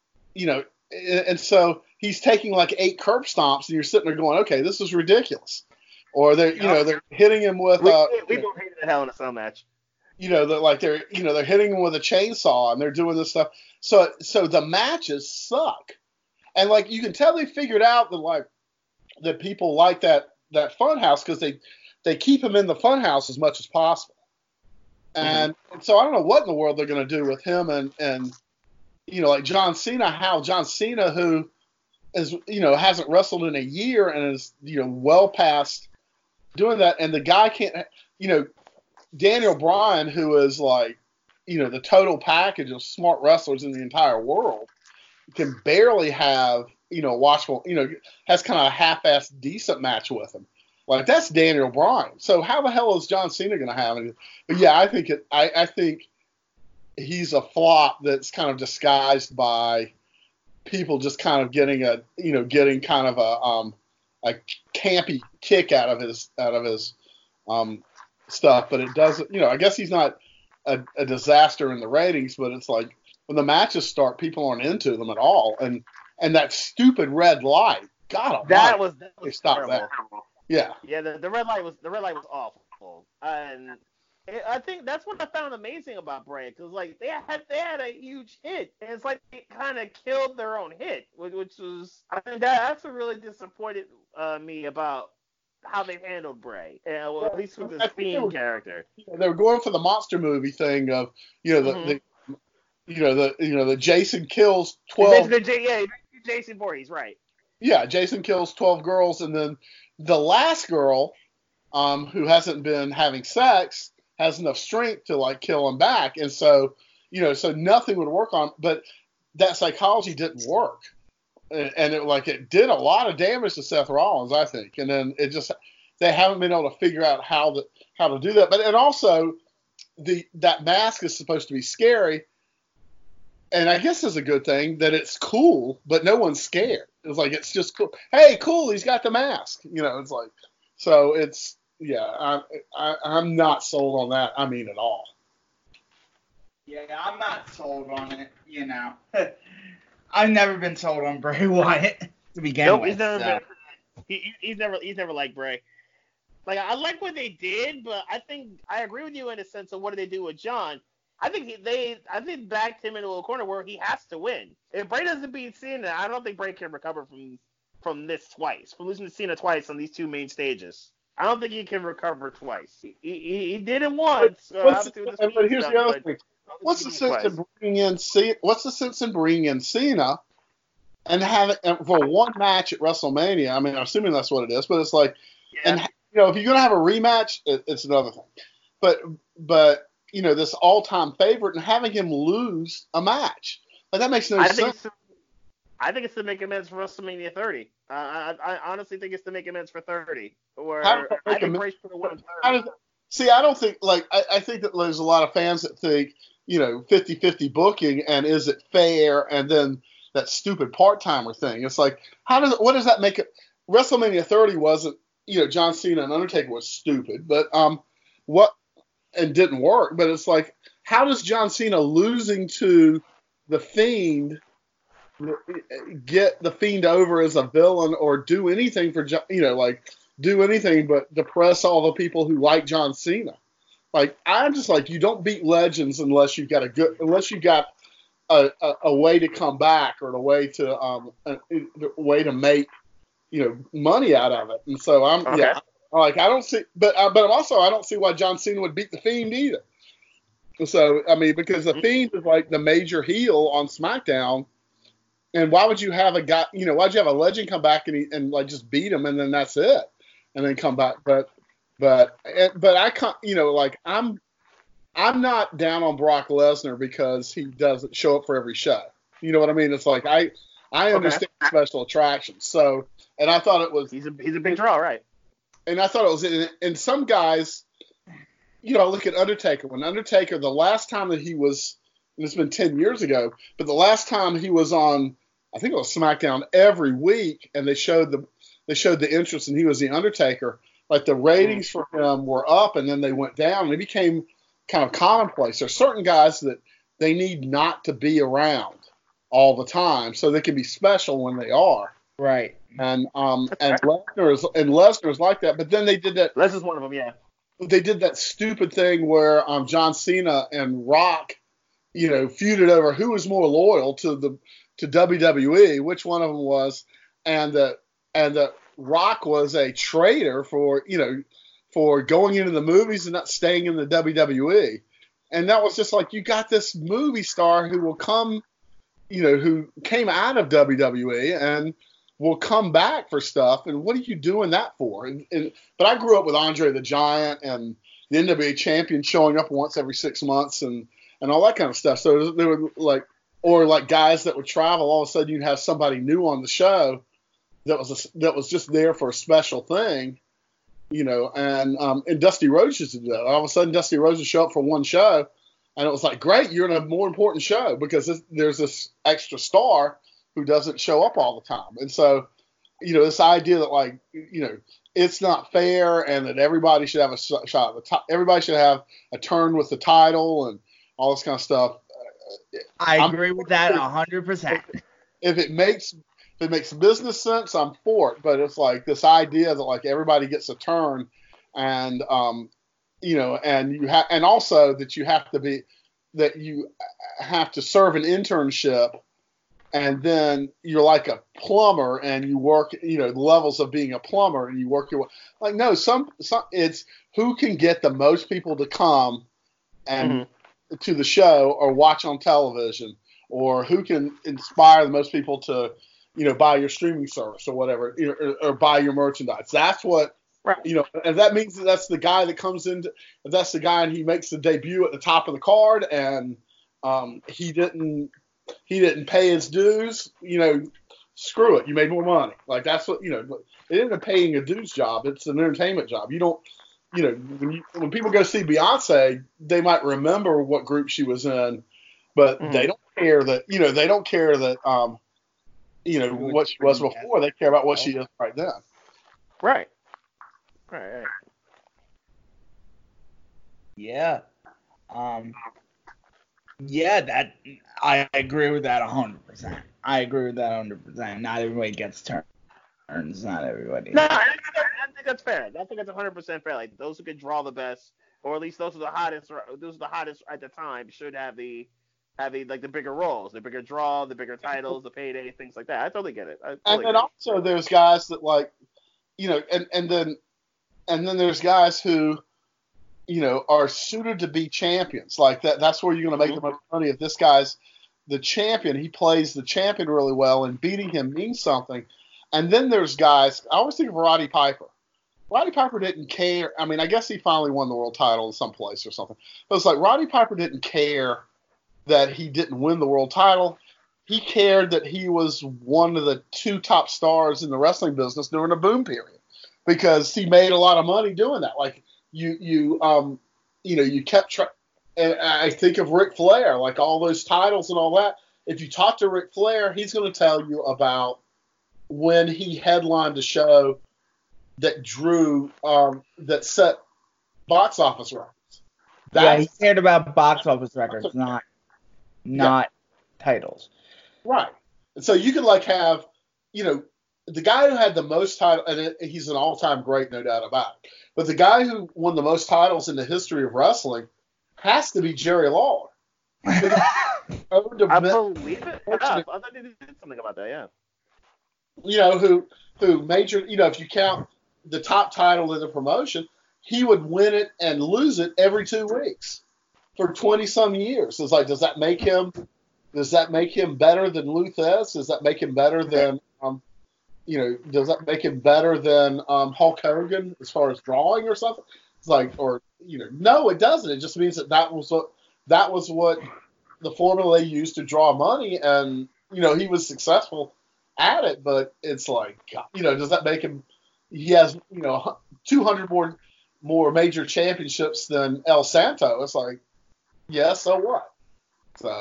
and so he's taking like 8 curb stomps, and you're sitting there going, "Okay, this is ridiculous." Or they're hitting him with. We both hated the Hell in a Cell match. They're hitting him with a chainsaw, and they're doing this stuff. So the matches suck, and like you can tell they figured out that people like that Fun House because they keep him in the Fun House as much as possible. And so I don't know what in the world they're going to do with him and like John Cena, John Cena, who is hasn't wrestled in a year and is well past doing that, and the guy can't Daniel Bryan, who is like the total package of smart wrestlers in the entire world, can barely have watchable has kind of a half-assed decent match with him. Like, that's Daniel Bryan. So how the hell is John Cena going to have it? But yeah, I think he's a flop that's kind of disguised by people just kind of getting kind of a campy kick out of his stuff. But it doesn't, I guess he's not a disaster in the ratings, but it's like when the matches start, people aren't into them at all. And that stupid red light, God, that was stop that. Yeah. Yeah, the red light was awful, and I think that's what I found amazing about Bray, because like they had a huge hit, and it's like they kind of killed their own hit, which was, I think that's what really disappointed me about how they handled Bray, at least with this Fiend character. They were going for the monster movie thing of the Jason kills 12. Jason Voorhees, right? Yeah, Jason kills 12 girls, and then the last girl, who hasn't been having sex, has enough strength to like kill him back, and so so nothing would work on. But that psychology didn't work, and it did a lot of damage to Seth Rollins, I think. And then they haven't been able to figure out how to do that. But and also that mask is supposed to be scary. And I guess it's a good thing that it's cool, but no one's scared. It's like, it's just cool. Hey, cool, he's got the mask. It's like, so it's, yeah, I'm not sold on that. I mean, at all. Yeah, I'm not sold on it, I've never been sold on Bray Wyatt to begin with. He's never liked Bray. Like, I like what they did, but I think I agree with you in the sense of what did they do with John. I think they backed him into a corner where he has to win. If Bray doesn't beat Cena, I don't think Bray can recover from this twice, from losing to Cena twice on these 2 main stages. I don't think he can recover twice. He did it once. But here's the other thing. What's the sense in bringing in Cena and having for one match at WrestleMania? I mean, I'm assuming that's what it is, but it's like, and if you're gonna have a rematch, it's another thing. But this all-time favorite and having him lose a match. Like, that makes no sense. I think it's to make amends for WrestleMania 30. I honestly think it's to make amends for 30. Or I think Bray should have won 30. See, I don't think, I think that there's a lot of fans that think, 50-50 booking and is it fair, and then that stupid part-timer thing. It's like, what does that make it? WrestleMania 30 wasn't, John Cena and Undertaker was stupid, but and didn't work, but it's like, how does John Cena losing to the Fiend get the Fiend over as a villain or do anything for do anything but depress all the people who like John Cena. Like, I'm just like, you don't beat legends unless you've got a way to come back, or a way to make, money out of it. And so Okay. I don't see, but I don't see why John Cena would beat the Fiend either. So I mean, because the Fiend is like the major heel on SmackDown, and why would you have a guy, why'd you have a legend come back and like just beat him and then that's it, and then come back? But I can't, like I'm not down on Brock Lesnar because he doesn't show up for every show. You know what I mean? It's like I understand special attractions. So, and I thought it was he's a big draw, right? And I thought it was, and some guys, look at Undertaker. When Undertaker, the last time that he was, and it's been 10 years ago, but the last time he was on, I think it was SmackDown every week, and they showed the interest, and he was the Undertaker. Like the ratings for him were up, and then they went down, and it became kind of commonplace. There's certain guys that they need not to be around all the time, so they can be special when they are. Right. And Lesnar is like that. But then they did that. Lesnar's one of them, yeah. They did that stupid thing where John Cena and Rock, feuded over who was more loyal to WWE, which one of them was, and that Rock was a traitor for going into the movies and not staying in the WWE. And that was just like, you got this movie star who will come, who came out of WWE and will come back for stuff. And what are you doing that for? But I grew up with Andre the Giant and the NWA champion showing up once every 6 months and all that kind of stuff. So they were like guys that would travel, all of a sudden you'd have somebody new on the show that was just there for a special thing. And Dusty Rhodes used to do that. All of a sudden, Dusty Rhodes would show up for one show, and it was like, great, you're in a more important show because there's this extra star who doesn't show up all the time. And so, this idea that it's not fair and that everybody should have a shot at the top, everybody should have a turn with the title and all this kind of stuff. I agree with that 100%. If it makes business sense, I'm for it. But it's like this idea that like everybody gets a turn, and and also that you have to serve an internship, and then you're like a plumber and you work, the levels of being a plumber and you work your way. Like no, some it's who can get the most people to come and to the show or watch on television, or who can inspire the most people to buy your streaming service or whatever, or buy your merchandise. That's what, right. And that means that's the guy that comes in. That's the guy, and he makes the debut at the top of the card, and he didn't pay his dues. Screw it. You made more money. Like that's what it isn't paying a dues job. It's an entertainment job. You don't. When people go see Beyonce, they might remember what group she was in, but they don't care that. They don't care that. What she was before. They care about what she is right now. Right. Yeah. Yeah, that I agree with that 100%. I agree with that 100%. Not everybody gets turns. Not everybody. No, I think that's fair. I think that's 100% fair. Like those who can draw the best, or at least those are the hottest. Those are the hottest at the time. Should have the bigger roles, the bigger draw, the bigger titles, the payday, things like that. I totally get it. And then also there's guys that like, and then there's guys who, are suited to be champions. Like that's where you're going to make the most money. If this guy's the champion, he plays the champion really well, and beating him means something. And then there's guys, I always think of Roddy Piper. Roddy Piper didn't care. I mean, I guess he finally won the world title in some place or something. But it's like Roddy Piper didn't care that he didn't win the world title. He cared that he was one of the two top stars in the wrestling business during a boom period, because he made a lot of money doing that. Like you kept and I think of Ric Flair, like all those titles and all that. If you talk to Ric Flair, he's going to tell you about when he headlined a show that drew that set box office records. He cared about box office records, not titles. Right. And so you could like have, the guy who had the most title, and he's an all-time great, no doubt about it. But the guy who won the most titles in the history of wrestling has to be Jerry Lawler. I believe it. Yeah, I thought they did something about that. Yeah. You know, who major, you know, if you count the top title in the promotion, he would win it and lose it every 2 weeks for 20-some years. It's like, does that make him better than Luthez? Does that make him better than does that make him better than Hulk Hogan as far as drawing or something? It's like, or no, it doesn't. It just means that was what the formula they used to draw money, and he was successful at it. But it's like, does that make him? He has 200 more major championships than El Santo. It's like, yeah, so what? So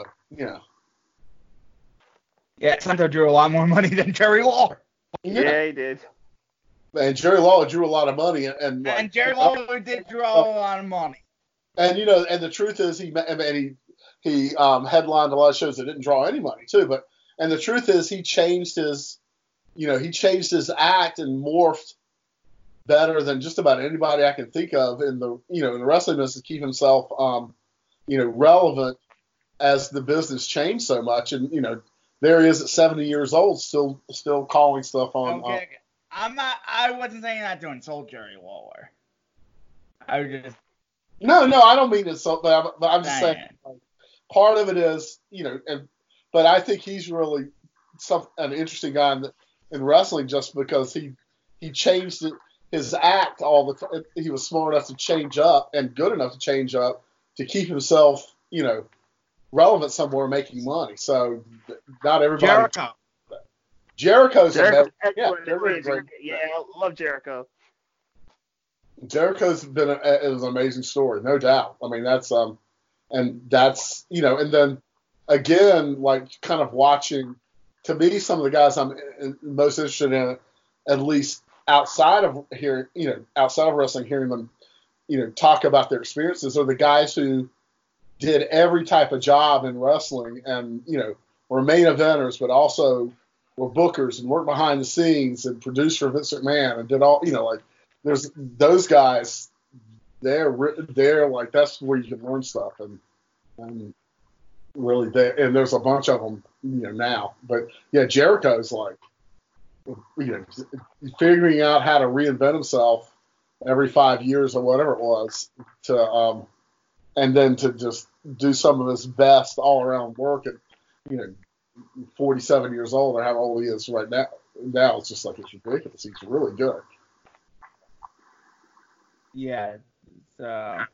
Yeah, Santo drew a lot more money than Jerry Lawler. Yeah, he did. And Jerry Lawler drew a lot of money, and Jerry Lawler did draw a lot of money. And and the truth is, he headlined a lot of shows that didn't draw any money too. And the truth is, he changed his act and morphed better than just about anybody I can think of in the wrestling business to keep himself relevant as the business changed so much. And there he is at 70 years old, still calling stuff on. Okay. I wasn't saying that to insult Jerry Lawler. I was just. No, I don't mean insult, but I'm just saying part of it is, but I think he's really an interesting guy in wrestling just because he changed his act all the time. He was smart enough to change up and good enough to change up to keep himself, relevant somewhere, making money. So not everybody. Jericho's yeah, I love Jericho. Jericho's been an amazing story, no doubt. I mean, that's and that's and then again, like kind of watching, to me, some of the guys I'm most interested in, at least outside of wrestling, hearing them, talk about their experiences, are the guys who did every type of job in wrestling and were main eventers, but also were bookers and worked behind the scenes and produced for Vince McMahon and did all, like there's those guys. They're like, that's where you can learn stuff and really and there's a bunch of them now. But yeah, Jericho's like figuring out how to reinvent himself every 5 years or whatever it was to and then to just do some of his best all around work at 47 years old or how old he is right now. Now it's just like, it's ridiculous. He's really good. Yeah. So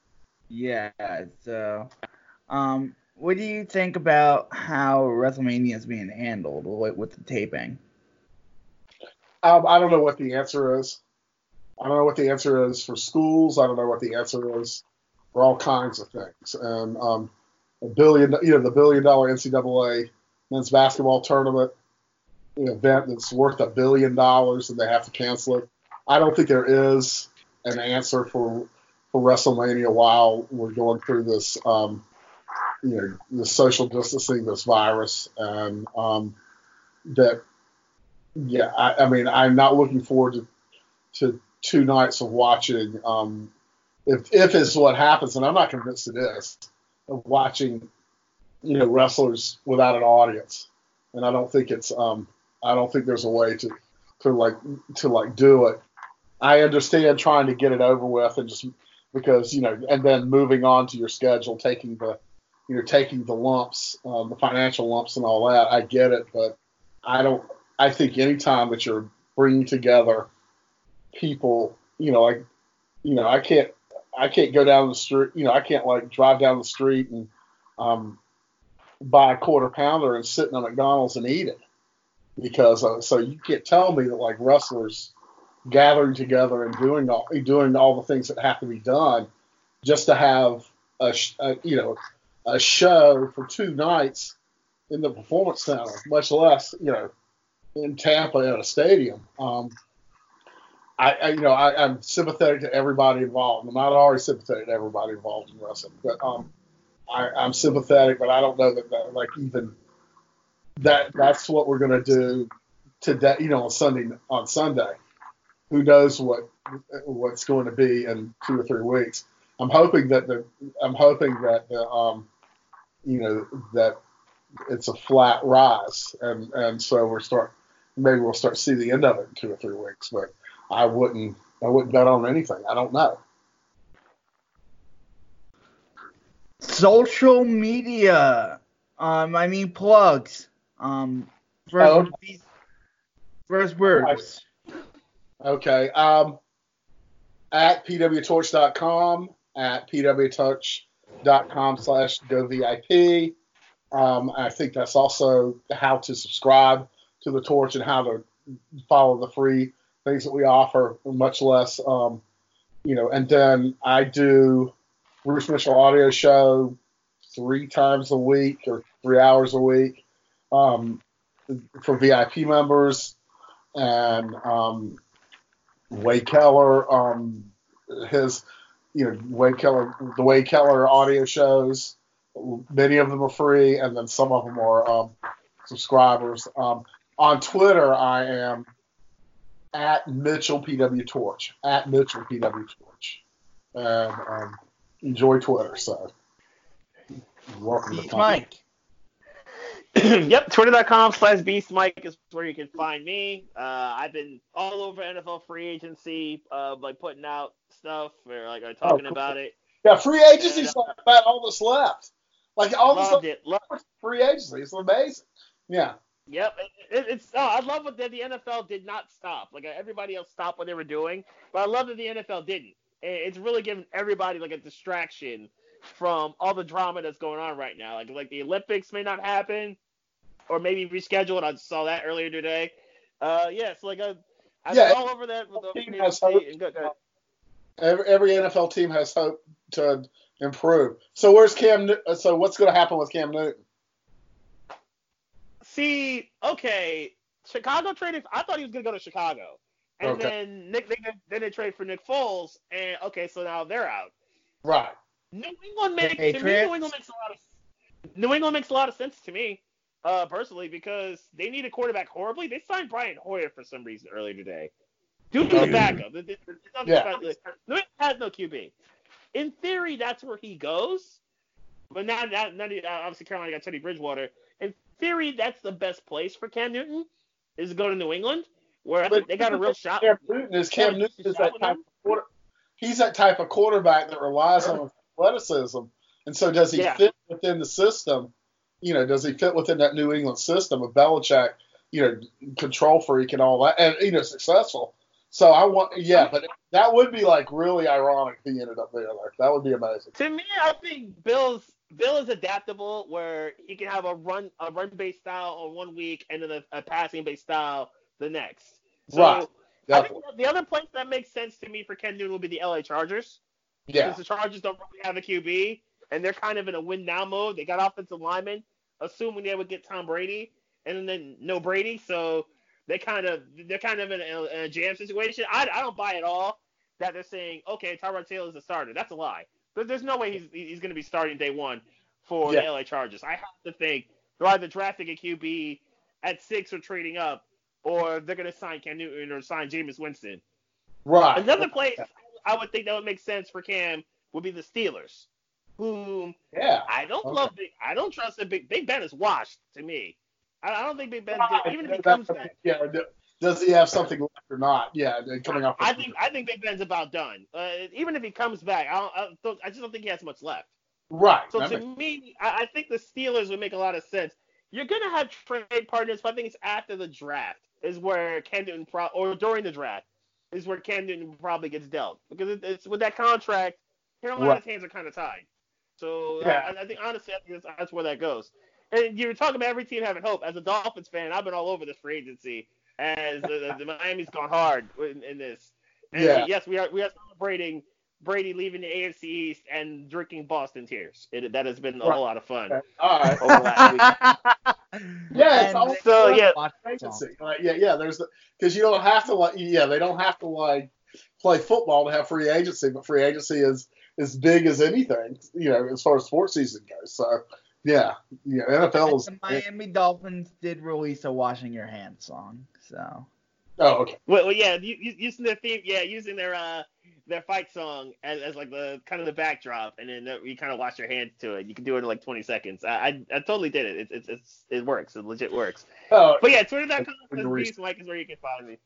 what do you think about how WrestleMania is being handled with the taping? I don't know what the answer is. I don't know what the answer is for schools. I don't know what the answer is for all kinds of things. And the $1 billion NCAA men's basketball tournament, an event that's worth $1 billion, and they have to cancel it. I don't think there is an answer for WrestleMania while we're going through this, the social distancing, this virus, and I mean, I'm not looking forward to 2 nights of watching. If it's what happens, and I'm not convinced it is, of watching, wrestlers without an audience, and I don't think it's I don't think there's a way to do it. I understand trying to get it over with and just because and then moving on to your schedule, taking the lumps, the financial lumps and all that. I get it, but I think any time that you're bringing together people, I can't go down the street, I can't drive down the street and buy a quarter pounder and sit in a McDonald's and eat it, because so you can't tell me that wrestlers gathering together and doing all the things that have to be done just to have a show for 2 nights in the Performance Center, much less in Tampa at a stadium. I'm sympathetic to everybody involved. I'm not always sympathetic to everybody involved in wrestling, but I'm sympathetic. But I don't know that that's what we're going to do today, on Sunday. Who knows what's going to be in 2 or 3 weeks? I'm hoping that that it's a flat rise, and so maybe we'll start to see the end of it in 2 or 3 weeks. But I wouldn't bet on anything. I don't know. Social media. Plugs. First words. Okay. At pwtorch.com, at pwtorch.com/govip. I think that's also how to subscribe to the Torch and how to follow the free things that we offer, much less, and then I do Bruce Mitchell audio show 3 times a week or 3 hours a week for VIP members, and Wade Keller, the Wade Keller audio shows. Many of them are free, and then some of them are subscribers. On Twitter, I am at Mitchell PW Torch, and enjoy Twitter. So, welcome to Mike. Yep, twitter.com/BeastMike is where you can find me. I've been all over NFL free agency, putting out stuff or talking about it. Yeah, free agency is about all that's left. All this Loved it. Free agency. It's amazing. Yeah. Yep. I love that the NFL did not stop. Everybody else stopped what they were doing, but I love that the NFL didn't. It's really giving everybody a distraction from all the drama that's going on right now. The Olympics may not happen, or maybe reschedule it. I saw that earlier today. I've been all over that with the team has hope. Every NFL team has hope to improve. So where's Cam? So what's going to happen with Cam Newton? See, okay, Chicago traded. I thought he was going to go to Chicago, and then they traded for Nick Foles, and so now they're out. Right. New England makes a lot of sense to me, personally, because they need a quarterback horribly. They signed Brian Hoyer for some reason earlier today. Dude, the backup. New England has no QB. In theory, that's where he goes. But now obviously Carolina got Teddy Bridgewater. In theory, that's the best place for Cam Newton, is to go to New England, where I think they got a real shot. Cam Newton is that type of he's that type of quarterback that relies on athleticism. And so does he fit within the system? Does he fit within that New England system of Belichick, control freak and all that, and, successful? So but that would be really ironic if he ended up there. That would be amazing. To me, I think Bill is adaptable, where he can have a run-based style on one week and then a passing-based style the next. So right. I think the other place that makes sense to me for Ken Newton would be the LA Chargers. Yeah. Because the Chargers don't really have a QB, and they're kind of in a win-now mode. They got offensive linemen, assuming they would get Tom Brady, and then no Brady, so they're kind of in a jam situation. I don't buy at all that they're saying, okay, Tyrod Taylor's the starter. That's a lie. But there's no way he's going to be starting day one for the LA Chargers. I have to think they're either drafting a QB at 6 or trading up, or they're going to sign Cam Newton or sign Jameis Winston. Right. Another place I would think that would make sense for Cam would be the Steelers, whom I don't trust. Big Ben is washed to me. I don't think Big Ben, even if he comes back. Yeah, does he have something left or not? Yeah, coming off. I think Big Ben's about done. Even if he comes back, I just don't think he has much left. Right. So to me, I think the Steelers would make a lot of sense. You're gonna have trade partners, but I think it's after the draft is where Cam Newton or during the draft is where Cam Newton probably gets dealt, because it's with that contract, Carolina's hands are kind of tied. So I think honestly, that's where that goes. And you're talking about every team having hope. As a Dolphins fan, I've been all over this free agency, as the Miami's gone hard in this. And yes, we are celebrating Brady leaving the AFC East and drinking Boston tears. That has been a whole lot of fun. Okay. All right. Over the last week. It's so there's because you don't have to they don't have to play football to have free agency, but free agency is as big as anything, as far as sports season goes. So Yeah, NFL is. The Miami Dolphins did release a "Washing Your Hands" song, so. Oh, okay. Well, yeah, using their theme, using their fight song as like the kind of the backdrop, and then you kind of wash your hands to it. You can do it in like 20 seconds. I totally did it. It works. It legit works. Oh, but yeah, Twitter.com/Mike is where you can find me.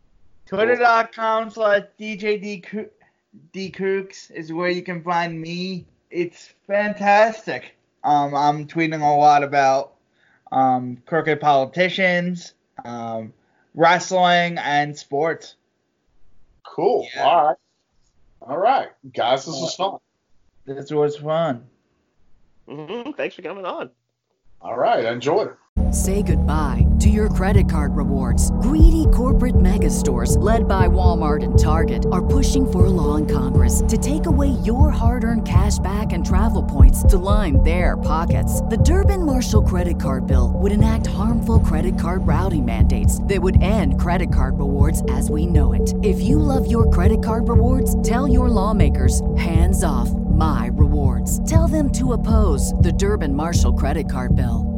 Twitter.com/DJD is where you can find me. It's fantastic. I'm tweeting a lot about crooked politicians, wrestling, and sports. Cool. Yeah. All right. Guys, this was fun. This was fun. Thanks for coming on. All right. I enjoyed it. Say goodbye to your credit card rewards. Greedy corporate mega stores, led by Walmart and Target, are pushing for a law in Congress to take away your hard-earned cash back and travel points to line their pockets. The Durbin-Marshall credit card bill would enact harmful credit card routing mandates that would end credit card rewards as we know it. If you love your credit card rewards, tell your lawmakers, hands off my rewards. Tell them to oppose the Durbin-Marshall credit card bill.